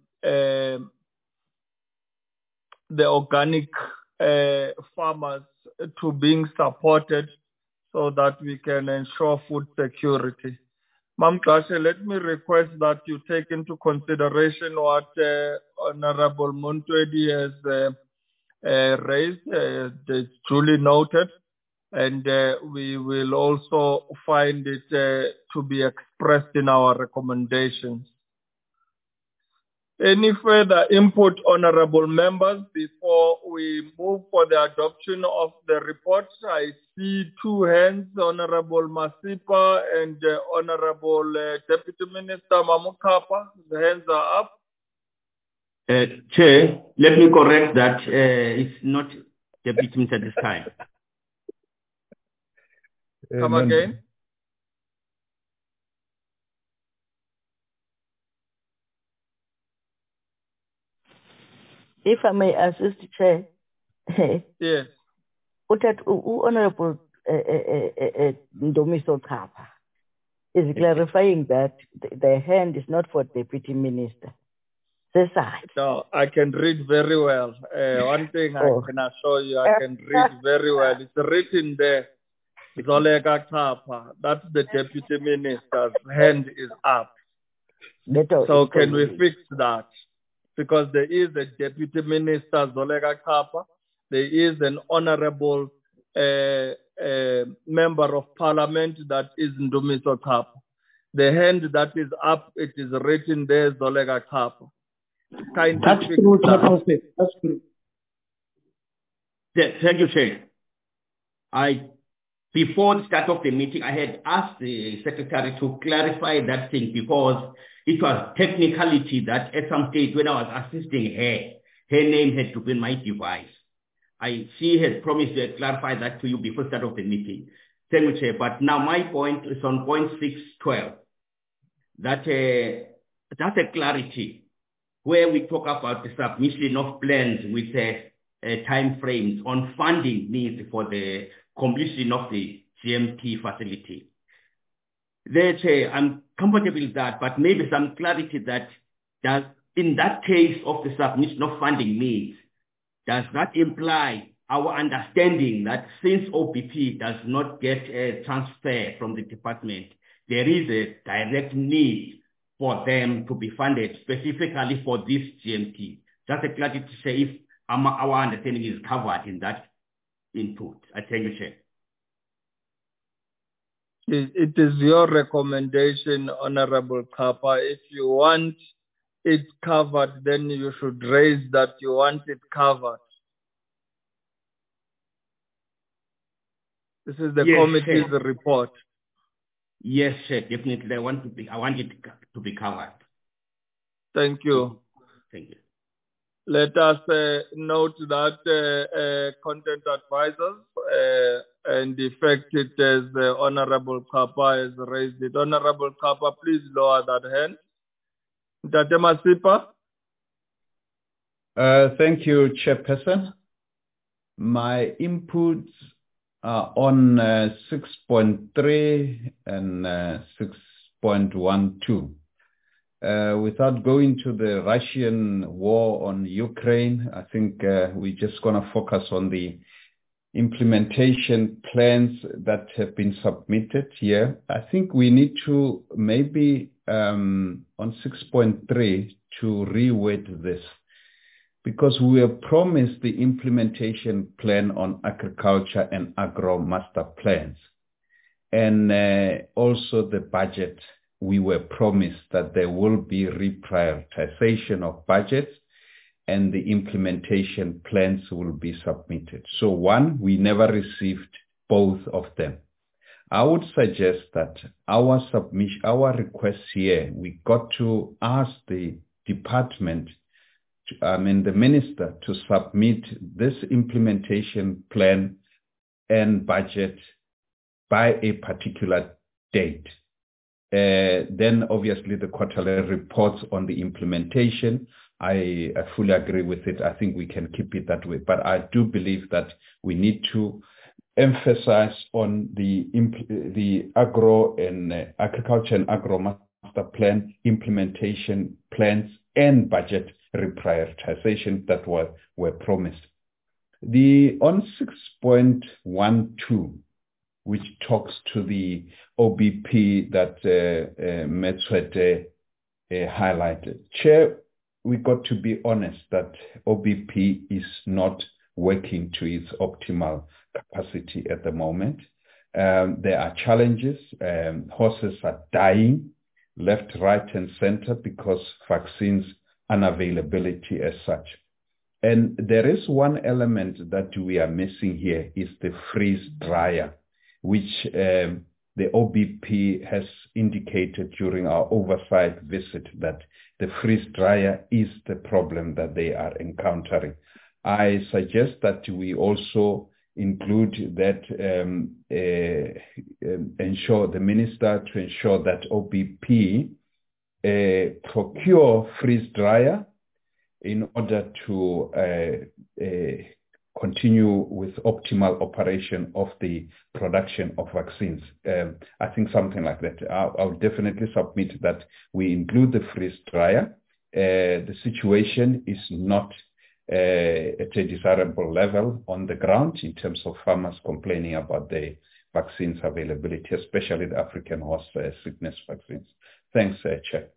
organic farmers to being supported so that we can ensure food security. Ma'am Kashe, let me request that you take into consideration what Honorable Montready has raised, it's duly noted, and we will also find it to be expressed in our recommendations. Any further input, honorable members, before we move for the adoption of the report? I see two hands, Honorable Masipa and Honorable Deputy Minister Mamukapa. The hands are up. Chair, let me correct that. It's not Deputy Minister this time. Come again. If I may assist, Chair. Yes. Honorable Ndumiso Kapa is clarifying that the hand is not for Deputy Minister. No, I can read very well. One thing I can assure you, I can read very well. It's written there. Zolega Kapa. That's the Deputy Minister's hand is up. So can we fix that? Because there is a Deputy Minister, Zolega Kapa. There is an honorable member of parliament that is Ndumiso Kapa. The hand that is up, it is written there, Zolega Kapa. That's true. That's true. Thank you, Chair. Before the start of the meeting, I had asked the Secretary to clarify that thing because it was technicality that at some stage when I was assisting her name had to be in my device. She has promised to clarify that to you before the start of the meeting. Thank you, Chair. But now my point is on point 612. That's a clarity where we talk about the submission of plans with time frames on funding needs for the completion of the GMP facility. There, I'm comfortable with that, but maybe some clarity that in that case of the submission of funding needs, does that imply our understanding that since OPP does not get a transfer from the department, there is a direct need for them to be funded specifically for this GMP? Just a clarity to say if our understanding is covered in that input. I thank you, Chair. It is your recommendation, Honorable Kapa. If you want it covered, then you should raise that you want it covered. This is the committee's report. Yes, Chair, definitely. I want it to be covered. Thank you. Thank you. Let us note that content advisors and effected as Honorable Kapa has raised it. Honorable Kapa, please lower that hand. Ntate Masipa. Thank you, Chairperson. My inputs are on 6.3 and 6.12. Without going to the Russian war on Ukraine, I think we're just going to focus on the implementation plans that have been submitted here. I think we need to maybe on 6.3 to reword this, because we were promised the implementation plan on agriculture and agro master plans. And also the budget, we were promised that there will be reprioritization of budgets and the implementation plans will be submitted. So one, we never received both of them. I would suggest that our request here, we got to ask the department, the minister, to submit this implementation plan and budget by a particular date. Then obviously the quarterly reports on the implementation, I fully agree with it. I think we can keep it that way. But I do believe that we need to emphasize on the agro and agriculture and agro master plan implementation plans and budget reprioritization that were promised. On 6.12, which talks to the OBP that Metswete highlighted. Chair, we got to be honest that OBP is not working to its optimal capacity at the moment. There are challenges. Horses are dying left, right, and center because vaccines unavailability as such. And there is one element that we are missing here is the freeze dryer, which the OBP has indicated during our oversight visit that the freeze dryer is the problem that they are encountering. I suggest that we also include that, ensure the minister to ensure that OBP procure freeze dryer in order to continue with optimal operation of the production of vaccines. I think something like that. I'll definitely submit that we include the freeze dryer. The situation is not at a desirable level on the ground in terms of farmers complaining about the vaccines availability, especially the African horse sickness vaccines. Thanks, Chair.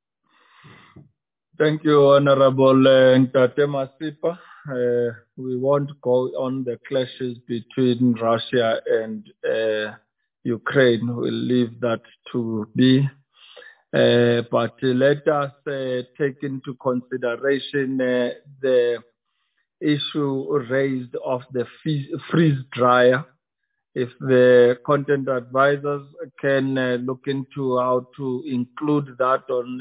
Thank you, Honorable Ntate Masipa. We won't go on the clashes between Russia and Ukraine. We'll leave that to be. But let us take into consideration the issue raised of the freeze dryer. If the content advisors can look into how to include that on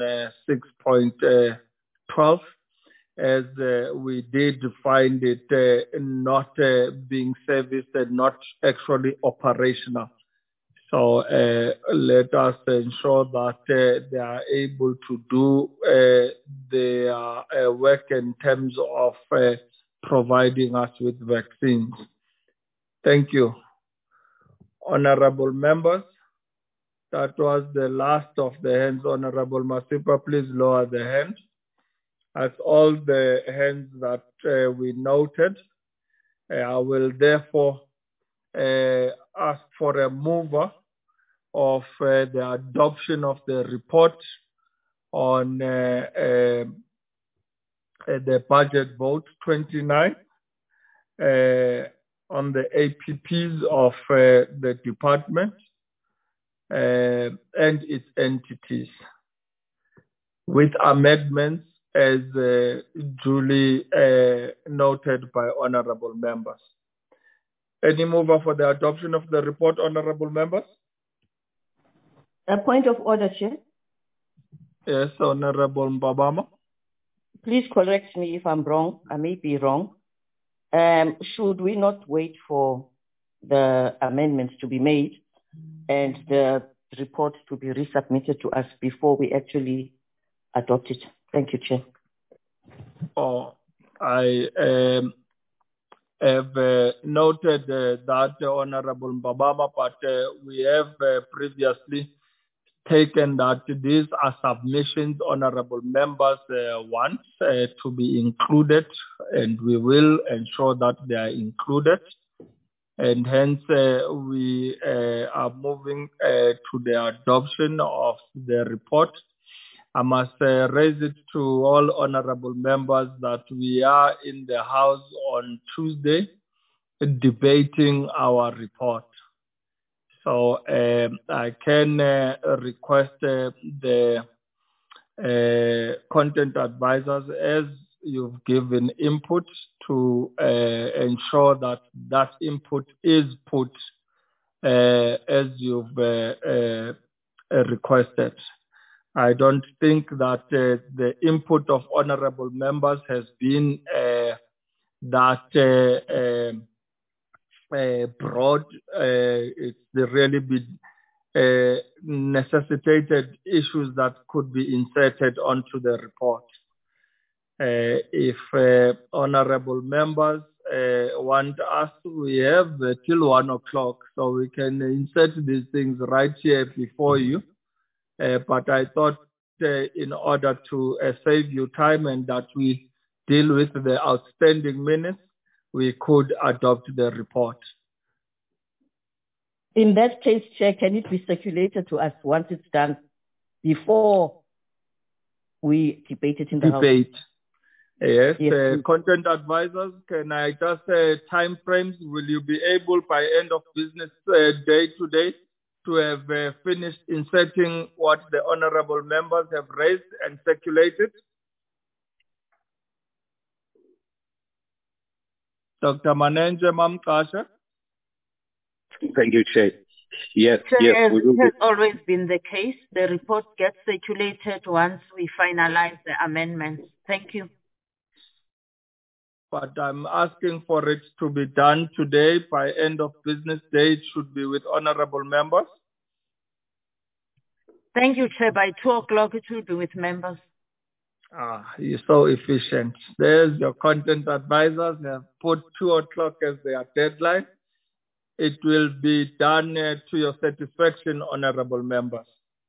6.12, as we did find it not being serviced and not actually operational. So let us ensure that they are able to do their work in terms of providing us with vaccines. Thank you. Honorable members, that was the last of the hands. Honorable Masipa, please lower the hand. That's all the hands that we noted. I will therefore ask for a mover of the adoption of the report on the budget vote 29 on the APPs of the department and its entities with amendments as duly noted by honorable members. Any mover for the adoption of the report, honorable members? A point of order, Chair. Yes, Honorable Mbabama. Please correct me if I'm wrong. I may be wrong. Should we not wait for the amendments to be made and the report to be resubmitted to us before we actually adopt it? Thank you, Chair. I have noted that, Honorable Mbabama, but we have previously taken that these are submissions honorable members want to be included, and we will ensure that they are included. and hence we are moving to the adoption of the report. I must raise it to all honorable members that we are in the House on Tuesday debating our report. So I can request the content advisors, as you've given input, to ensure that that input is put as you've requested. I don't think that the input of honorable members has been that broad. It's really been necessitated issues that could be inserted onto the report. If honorable members want us, we have till 1 o'clock, so we can insert these things right here before you. But I thought in order to save you time and that we deal with the outstanding minutes, we could adopt the report. In that case, Chair, can it be circulated to us once it's done before we debate it in the House? Yes, Yes, content advisors, can I just time frames? Will you be able by end of business day today to have finished inserting what the honorable members have raised and circulated? Dr. Manenje Mamkasha? Thank you, Chair. Yes, So yes, we will. it has always been the case. The report gets circulated once we finalize the amendments. Thank you. But I'm asking for it to be done today by end of business day. It should be with honorable members. Thank you, Chair. By 2 o'clock, it will be with members. You're so efficient. There's your content advisors. They have put 2 o'clock as their deadline. It will be done to your satisfaction, honorable members.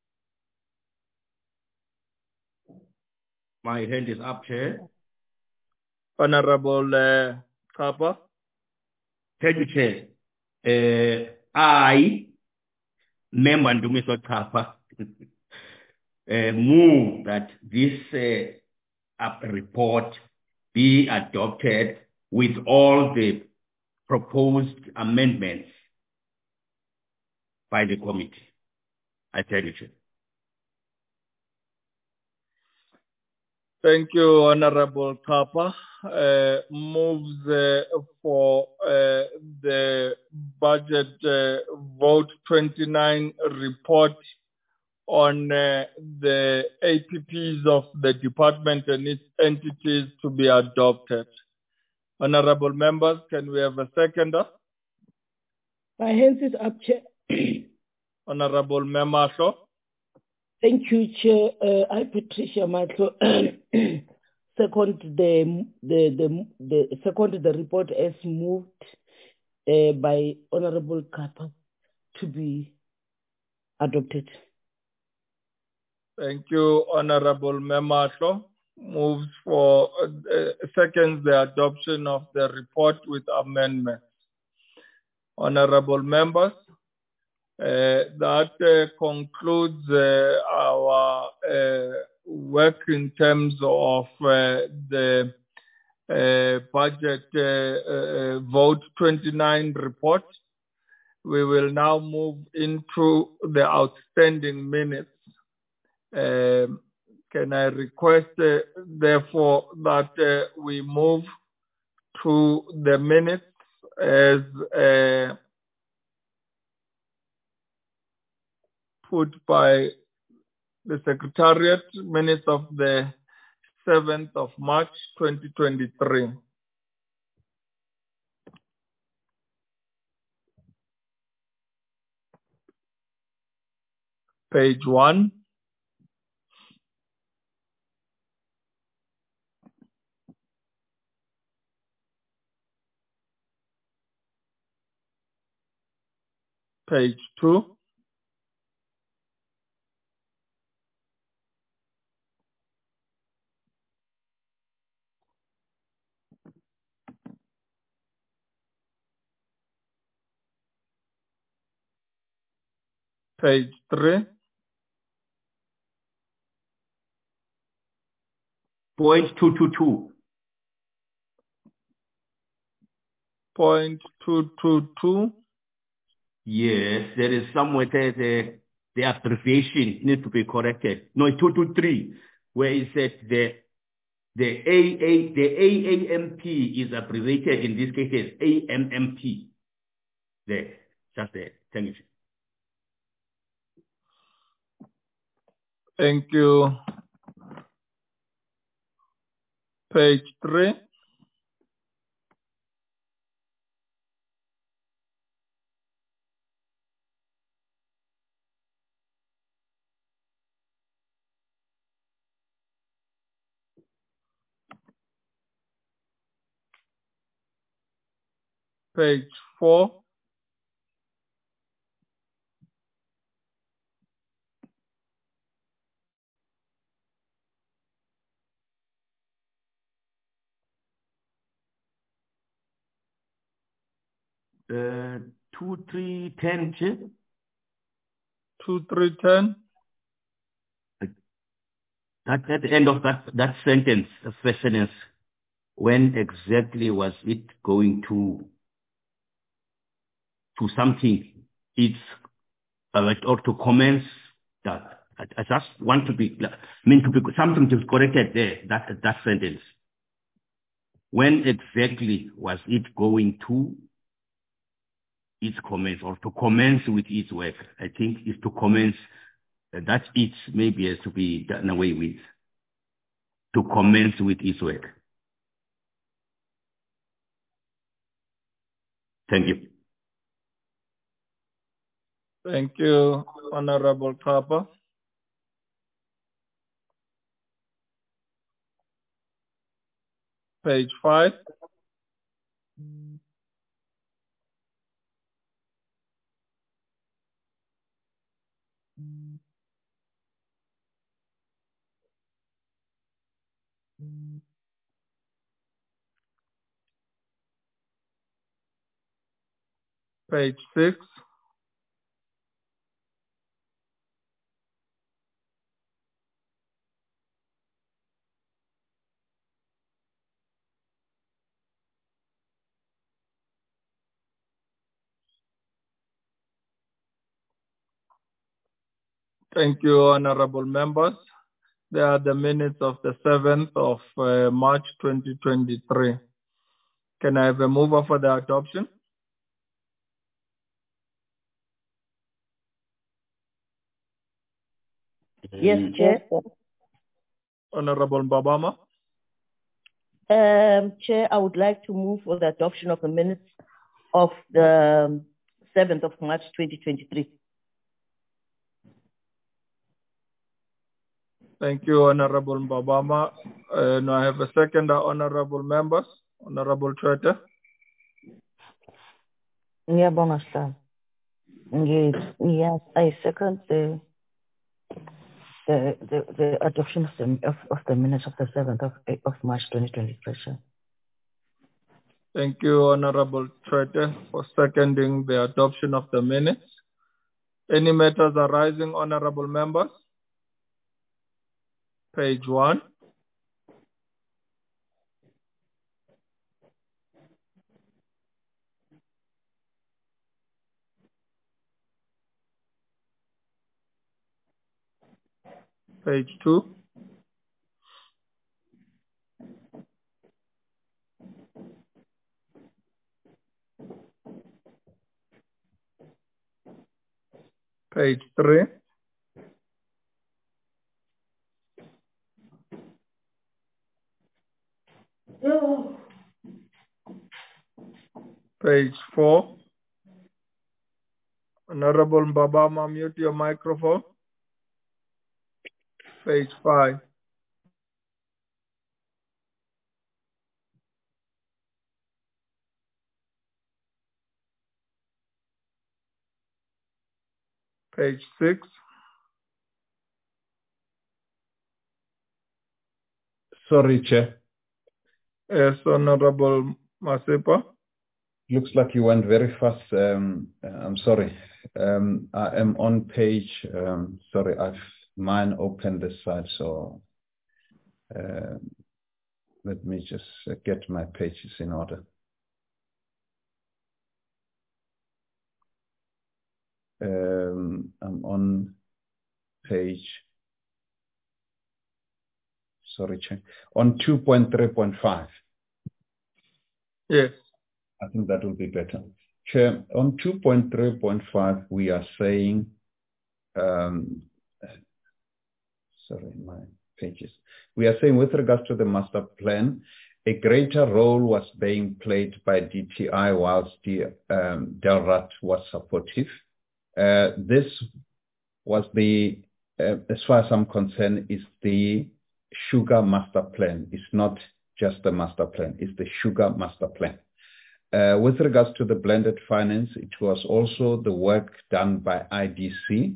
My hand is up, Chair. Honorable Kapa. Thank you, Chair. I, Member Ndumiso Kapa, move that this report be adopted with all the proposed amendments by the committee. I thank you, Chair. Thank you, Honorable Kapa. Moves for the budget vote 29 report on the APPs of the department and its entities to be adopted. Honorable members, can we have a seconder? My hands is up, Chair. Honorable Memasho. Thank you, Chair. I, Patricia Matlo, second the report as moved by Honorable Kapa to be adopted. Thank you, Honorable Memasho. Moves for seconds the adoption of the report with amendments. Honorable members, that concludes our work in terms of the budget vote 29 report. We will now move into the outstanding minutes. Can I request, therefore, that we move to the minutes as put by the Secretariat, minutes of the 7th of March, 2023. Page 1. Page 2. Page 3. Point 222. Point 222. Yes, there is somewhere there the abbreviation needs to be corrected. No, it's 223, where it said the AAMP is abbreviated in this case as AMMP. There, just there. Thank you. Thank you. Page 3. Page 4. Uh, 2310. 2310. At the end of that sentence, the question is, when exactly was it going to something? It's or to commence that. I just want to be something to be corrected there. That sentence. When exactly was it going to its commence or to commence with its work? I think it's to commence. That it maybe has to be done away with. To commence with its work. Thank you. Thank you, Honorable Kapa. Page 5. Page 6. Thank you, honorable members. They are the minutes of the 7th of March 2023. Can I have a mover for the adoption? Yes, Chair. Honorable Mbabama. Chair, I would like to move for the adoption of the minutes of the 7th of March 2023. Thank you, Honorable Mbabama. Now I have a second, honorable members. Honorable Treter. Ngiyabonga sir. Yes, I second the adoption of the minutes of the 7th of March 2023. Sir. Thank you, Honorable Treter, for seconding the adoption of the minutes. Any matters arising, honorable members? Page 1. Page 2. Page 3. Page 4. Honorable Mbabama, mute your microphone. Page 5. Page 6. Sorry, Chair. Yes, Honorable Masipa. Looks like you went very fast. I'm sorry. I am on page, sorry, mine opened this side, so let me just get my pages in order. I'm on page, sorry, on 2.3.5. Yes. I think that will be better. Chair, on 2.3.5, we are saying, sorry, my pages. We are saying with regards to the master plan, a greater role was being played by DTI whilst the DELRAT was supportive. This was the, as far as I'm concerned, is the sugar master plan. It's not just the master plan, it's the sugar master plan. With regards to the blended finance, it was also the work done by IDC.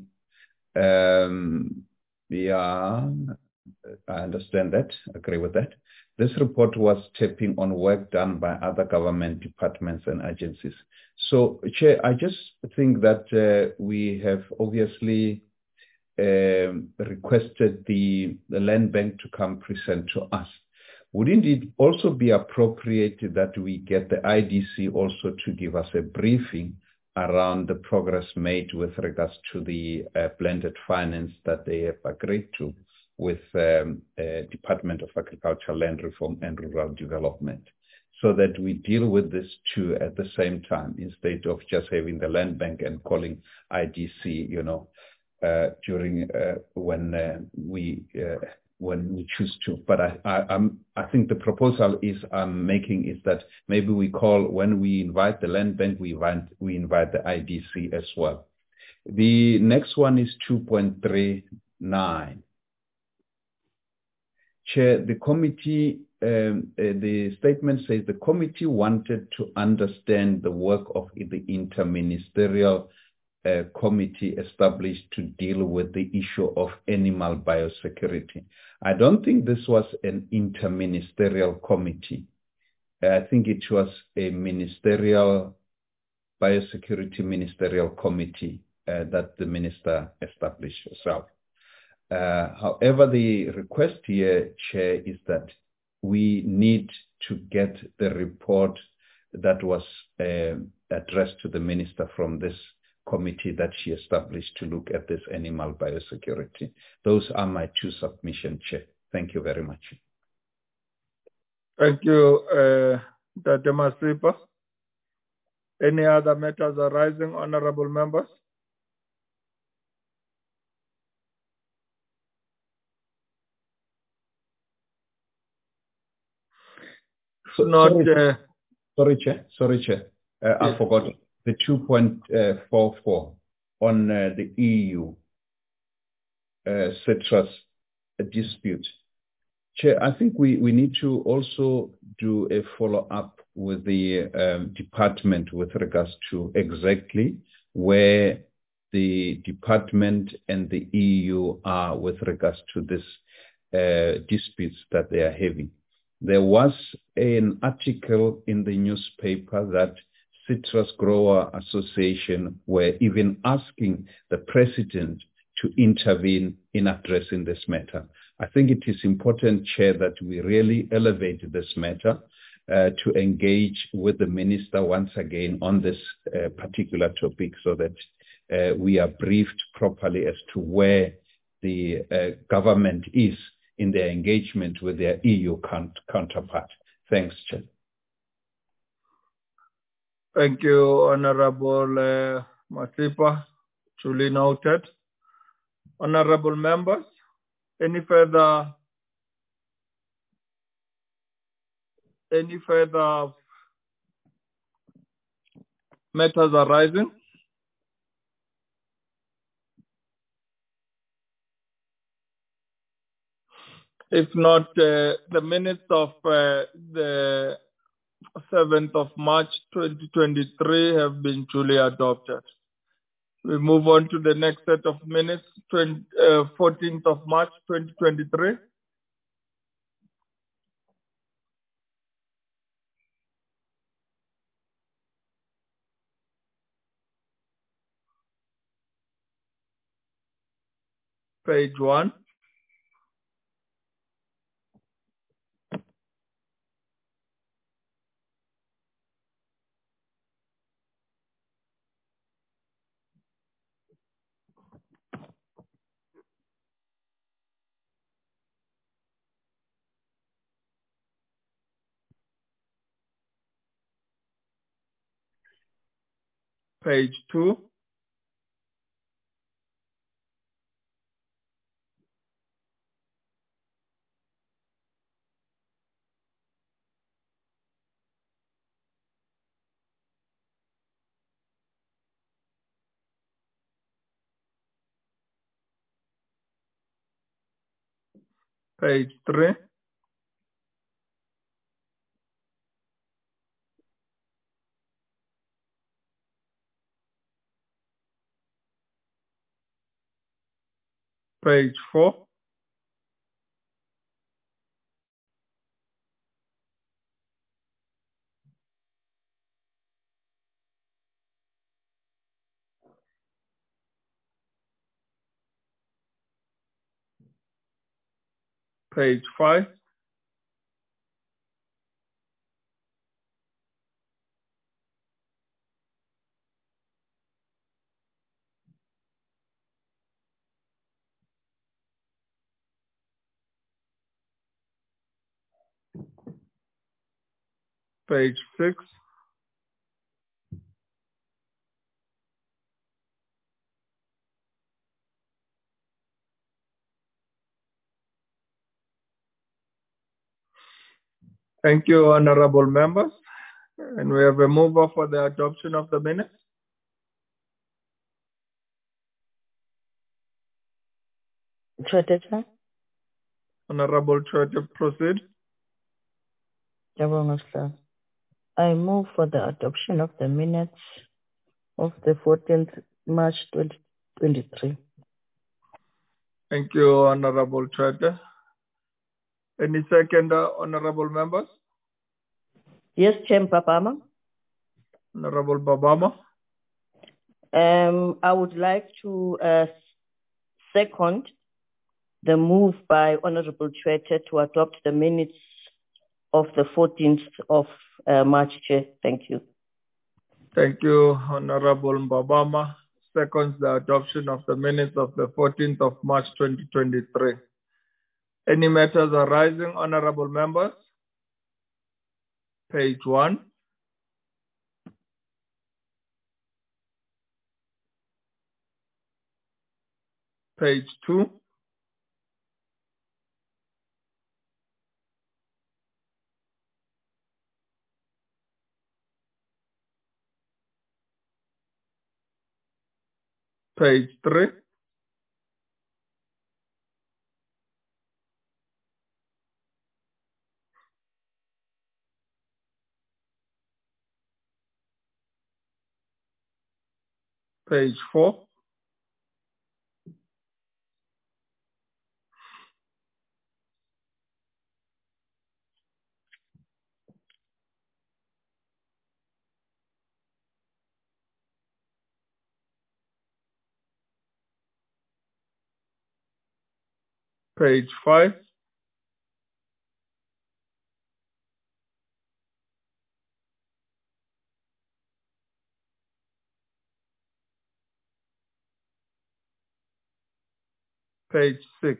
Yeah, I understand that, agree with that. This report was tapping on work done by other government departments and agencies. So, Chair, I just think that we have obviously requested the Land Bank to come present to us. Wouldn't it also be appropriate that we get the IDC also to give us a briefing around the progress made with regards to the blended finance that they have agreed to with Department of Agriculture, Land Reform and Rural Development, so that we deal with this two at the same time instead of just having the Land Bank and calling IDC, you know, during when we choose to. But I think the proposal is I'm making is that maybe we call, when we invite the Land Bank, we invite the IDC as well. The next one is 2.39. Chair, the committee, the statement says the committee wanted to understand the work of the interministerial committee established to deal with the issue of animal biosecurity. I don't think this was an interministerial committee. I think it was a ministerial biosecurity ministerial committee that the minister established herself. However, the request here, Chair, is that we need to get the report that was addressed to the minister from this committee that she established to look at this animal biosecurity. Those are my two submissions, Chair. Thank you very much. Thank you, Dr. Masipa. Any other matters arising, honorable members? Sorry, Chair. I forgot the 2.44 on the EU citrus dispute. Chair, I think we need to also do a follow-up with the department with regards to exactly where the department and the EU are with regards to this disputes that they are having. There was an article in the newspaper that Citrus Grower Association were even asking the president to intervene in addressing this matter. I think it is important, Chair, that we really elevate this matter to engage with the minister once again on this particular topic so that we are briefed properly as to where the government is in their engagement with their EU counterpart. Thanks, Chair. Thank you, Honorable Masipa. Duly noted. Honorable members, any further matters arising? If not, the minutes of the 7th of March 2023 have been duly adopted. We move on to the next set of minutes, 14th of March 2023. Page 1. Page 2. Page 3. Page 4. Page 5. Page 6. Thank you, honorable members. And we have a mover for the adoption of the minutes. Tshwete. Honorable Tshwete, proceed. I move for the adoption of the minutes of the 14th March 2023. Thank you, honorable Tshwete. Any second, honorable members? Yes, Chair Mpapama. Honorable Babama. I would like to second the move by Honorable Tshwete to adopt the minutes of the 14th of March, Chair. Thank you. Thank you, Honorable Babama. Seconds the adoption of the minutes of the 14th of March 2023. Any matters arising, honorable members? Page 1. Page 2. Page 3. Page 4. Page 5. Page 6.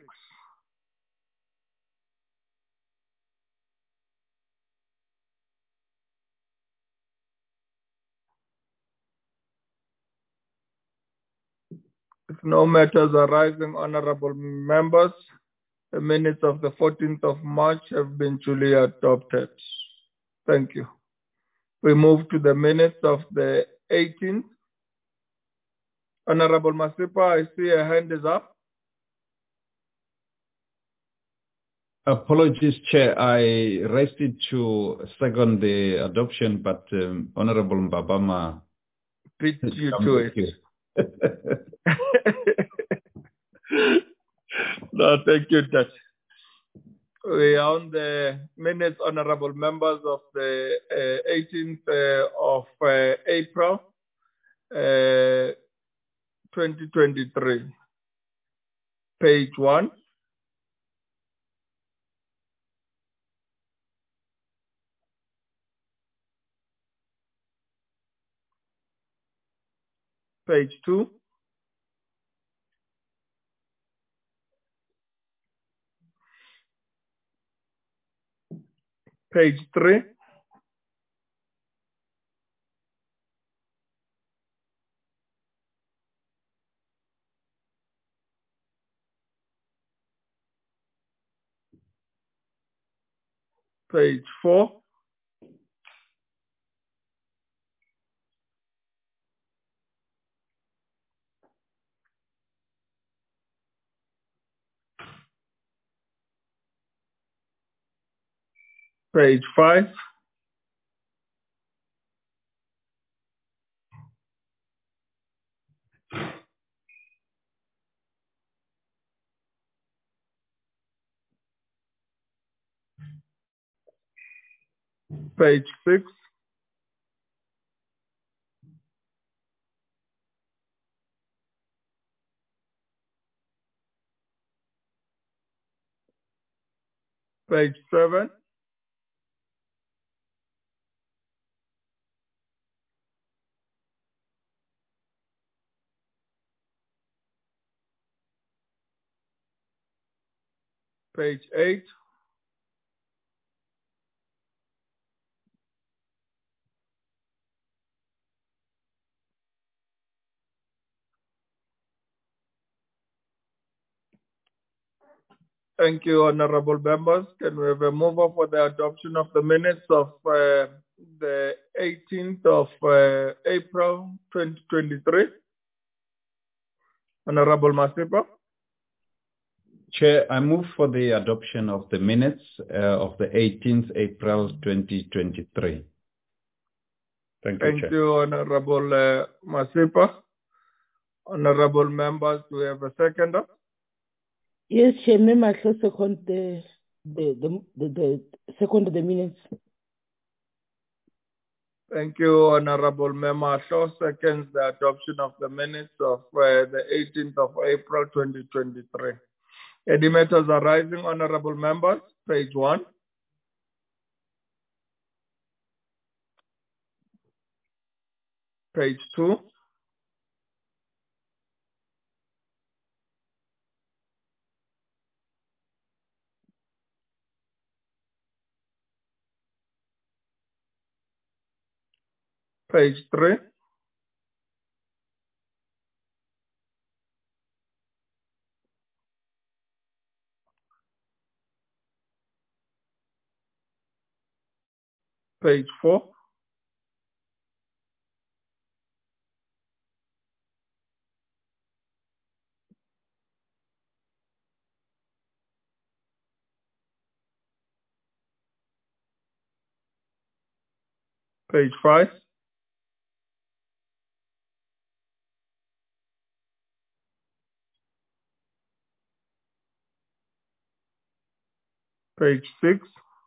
If no matters arising, honorable members, the minutes of the 14th of March have been duly adopted. Thank you. We move to the minutes of the 18th. Honorable Masipa, I see a hand is up. Apologies, Chair. I raised it to second the adoption, but Honorable Mbabama beat you to it. No, thank you, Judge. We are on the minutes, honorable members, of the 18th of April, 2023. Page 1. Page 2. Page 3. Page 4. Page 5. Page 6. Page 7. Page 8. Thank you, honorable members. Can we have a mover for the adoption of the minutes of the 18th of April 2023? Honorable Masipa. Chair, I move for the adoption of the minutes of the 18th April 2023. Thank you, Chair. Thank you, Honorable Masipa. Honorable members, do we have a seconder? Yes, Chair, I second the second the minutes. Thank you, Honorable Mema Shaw. Seconds the adoption of the minutes of the 18th of April 2023. Any matters arising, Honorable members? Page 1. Page 2. Page 3. Page 4. Page 5. Page 6.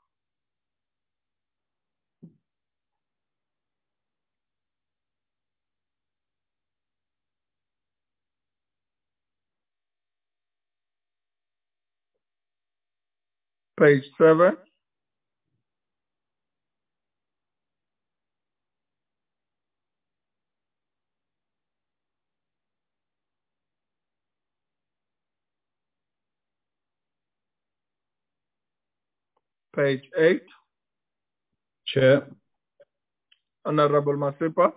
Page 7. Page 8. Chair. Honorable Masipa.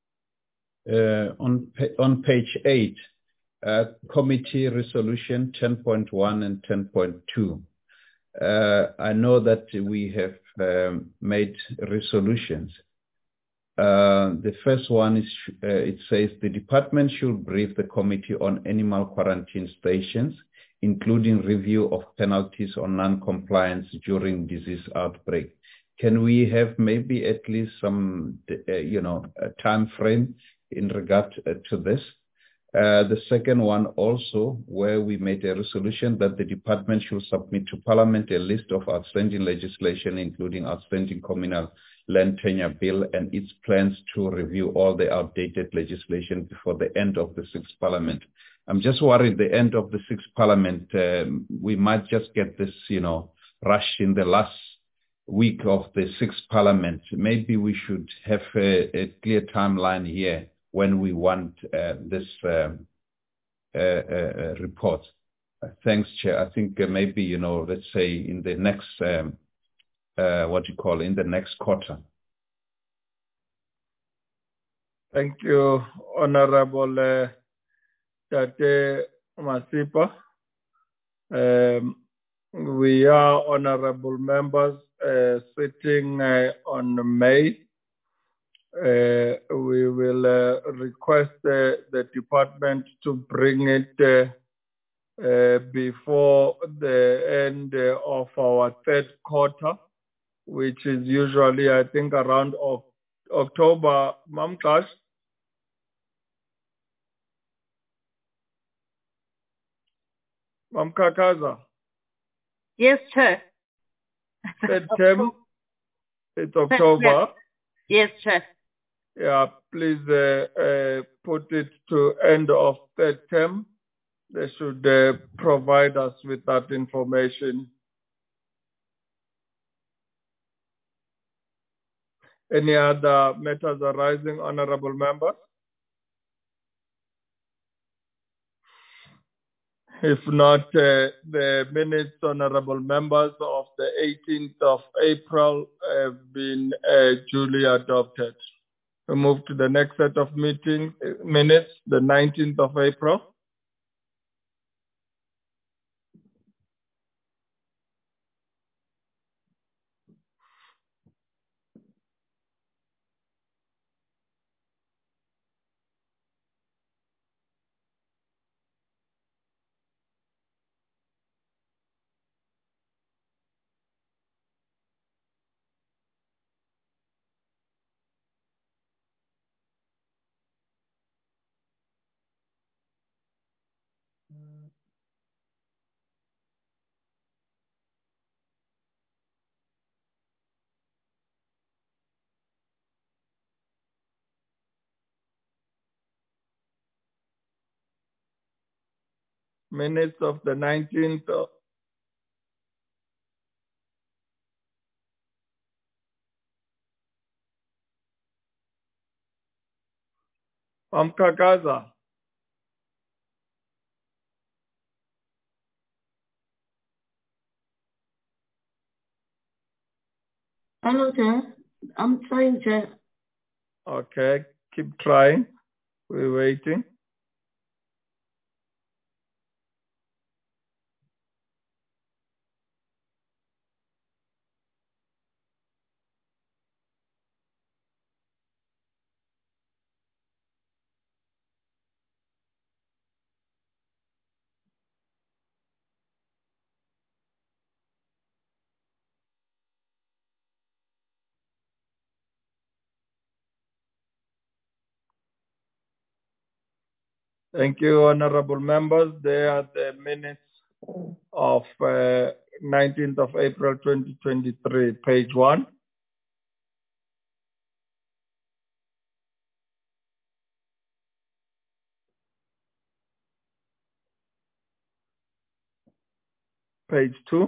On page 8, committee resolution 10.1 and 10.2. I know that we have made resolutions. The first one is, it says the department should brief the committee on animal quarantine stations, including review of penalties on non-compliance during disease outbreak. Can we have maybe at least some, a time frame in regard to this? The second one also, where we made a resolution that the department should submit to Parliament a list of outstanding legislation, including outstanding communal Land Tenure Bill and its plans to review all the outdated legislation before the end of the sixth Parliament. I'm just worried the end of the sixth Parliament, we might just get this, rush in the last week of the sixth Parliament. Maybe we should have a clear timeline here when we want this report. Thanks, Chair. I think maybe, let's say in the next, in the next quarter. Thank you, Honorable Tate Masipa. We are honorable members sitting on May. We will request the department to bring it before the end of our third quarter, which is usually, I think, around October. Mamkash? Mamkakaza? Yes, Chair. Third term, it's October. Yes, Chair. Yeah, please put it to end of third term. They should provide us with that information. Any other matters arising, honorable members? If not, the minutes, honorable members, of the 18th of April have been duly adopted. We move to the next set of minutes, the 19th of April. Minutes of the 19th. Mamkakaza. Hello, Chair. I'm trying, Chair. Okay, keep trying. We're waiting. Thank you, honorable members. They are the minutes of 19th of April 2023, page 1. Page 2.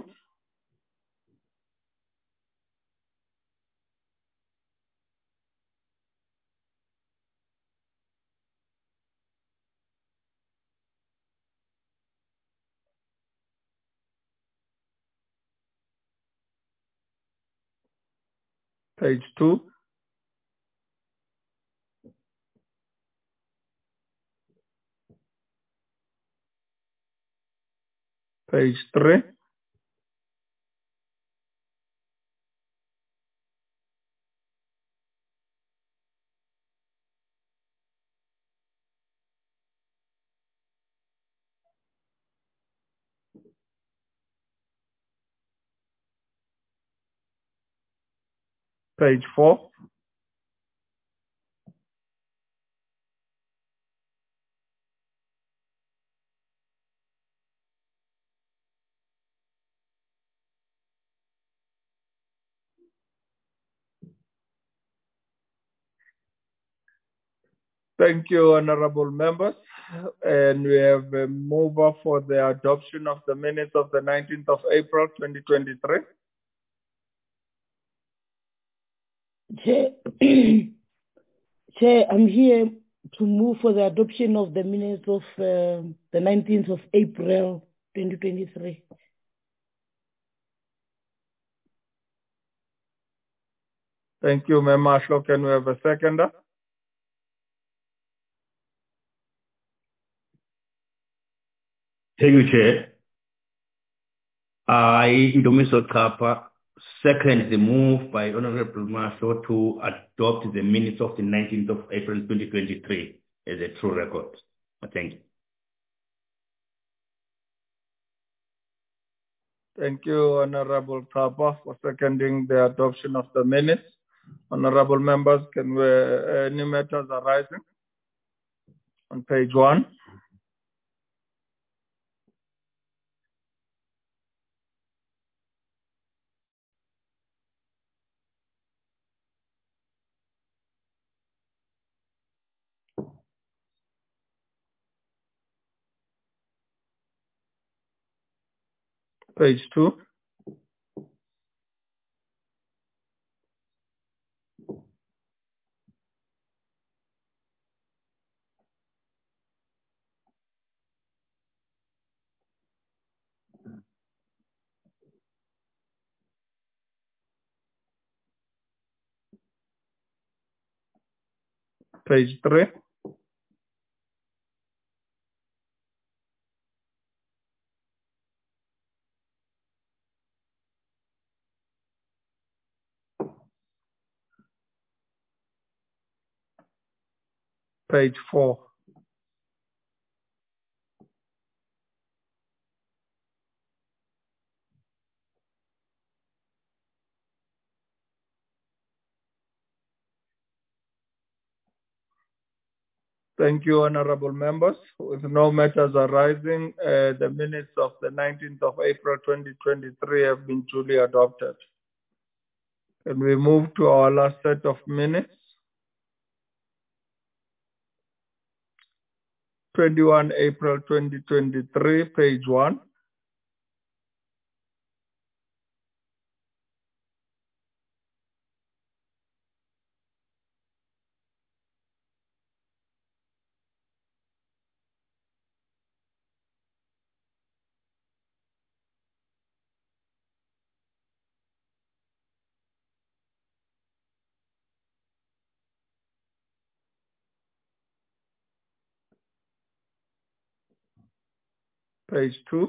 Page 2. Page 3. Page 4. Thank you, honorable members. And we have a mover for the adoption of the minutes of the 19th of April, 2023. Chair, Chair, I'm here to move for the adoption of the minutes of the 19th of April, 2023. Thank you, Ma'am Ashlo. Can we have a seconder? Thank you, Chair. I, Ndumiso Kapa, second the move by Honorable Masho to adopt the minutes of the 19th of April 2023 as a true record. Thank you. Thank you, Honorable Kapa, for seconding the adoption of the minutes. Honorable members, can we, any matters arising? On page 1. Page 2. Page 3. Page 4. Thank you, honorable members. With no matters arising, the minutes of the 19th of April 2023 have been duly adopted. And we move to our last set of minutes. 21 April 2023, page 1. Page 2.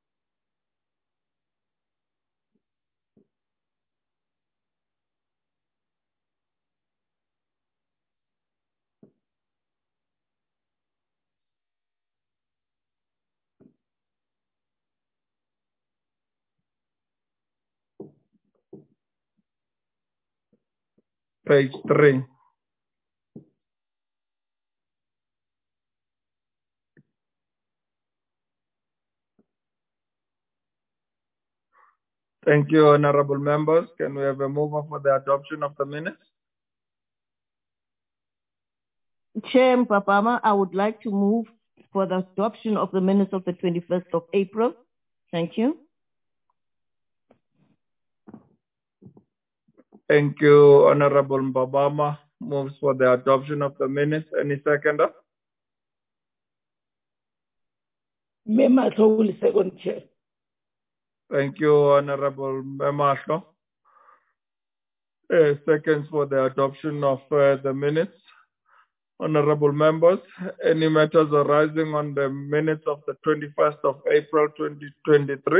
Page 3. Thank you, honorable members. Can we have a mover for the adoption of the minutes? Chair Mpapama, I would like to move for the adoption of the minutes of the 21st of April. Thank you. Thank you, Honorable Mbabama. Moves for the adoption of the minutes. Any seconder? Memato will second, Chair. Thank you, Honorable Memasho. Seconds for the adoption of the minutes. Honorable members, any matters arising on the minutes of the 21st of April 2023?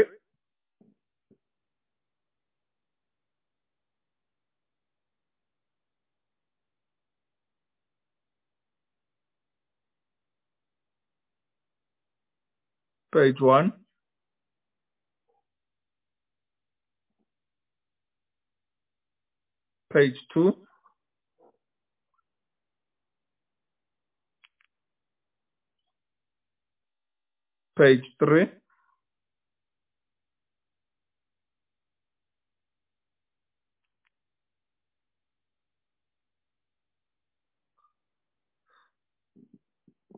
Page 1. Page 2. Page 3.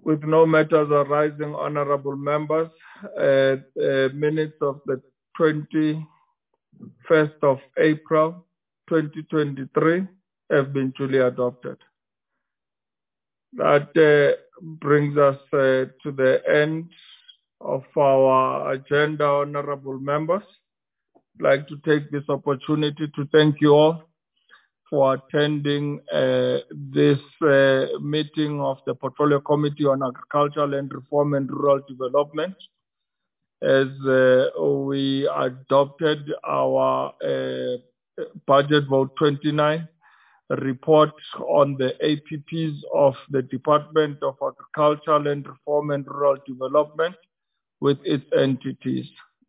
With no matters arising, honorable members, minutes of the 21st of April 2023 have been duly adopted. That brings us to the end of our agenda, honorable members. I'd like to take this opportunity to thank you all for attending this meeting of the Portfolio Committee on Agricultural Land Reform and Rural Development, as we adopted our Budget Vote 29 report on the APPs of the Department of Agricultural Land Reform and Rural Development with its entities.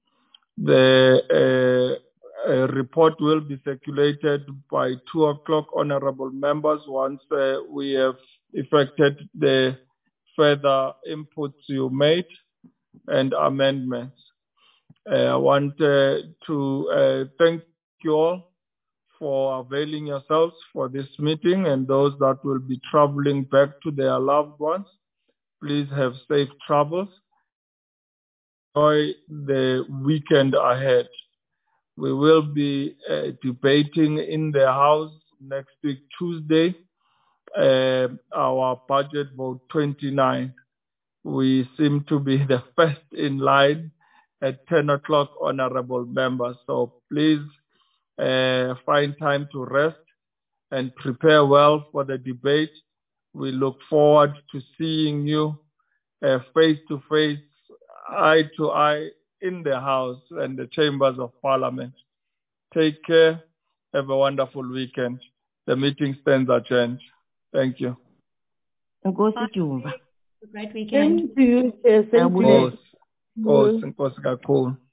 The report will be circulated by 2:00, honorable members, once we have effected the further inputs you made and amendments. I want to thank you all for availing yourselves for this meeting, and those that will be traveling back to their loved ones, please have safe travels. Enjoy the weekend ahead. We will be debating in the House next week, Tuesday, our Budget Vote 29. We seem to be the first in line at 10:00, honorable members. So please find time to rest and prepare well for the debate. We look forward to seeing you face to face, eye to eye, in the House and the chambers of Parliament. Take care. Have a wonderful weekend. The meeting stands adjourned. Thank you. Nkosi Juba. Great weekend. Thank you. Yes, thank you. Nkosi kakhulu.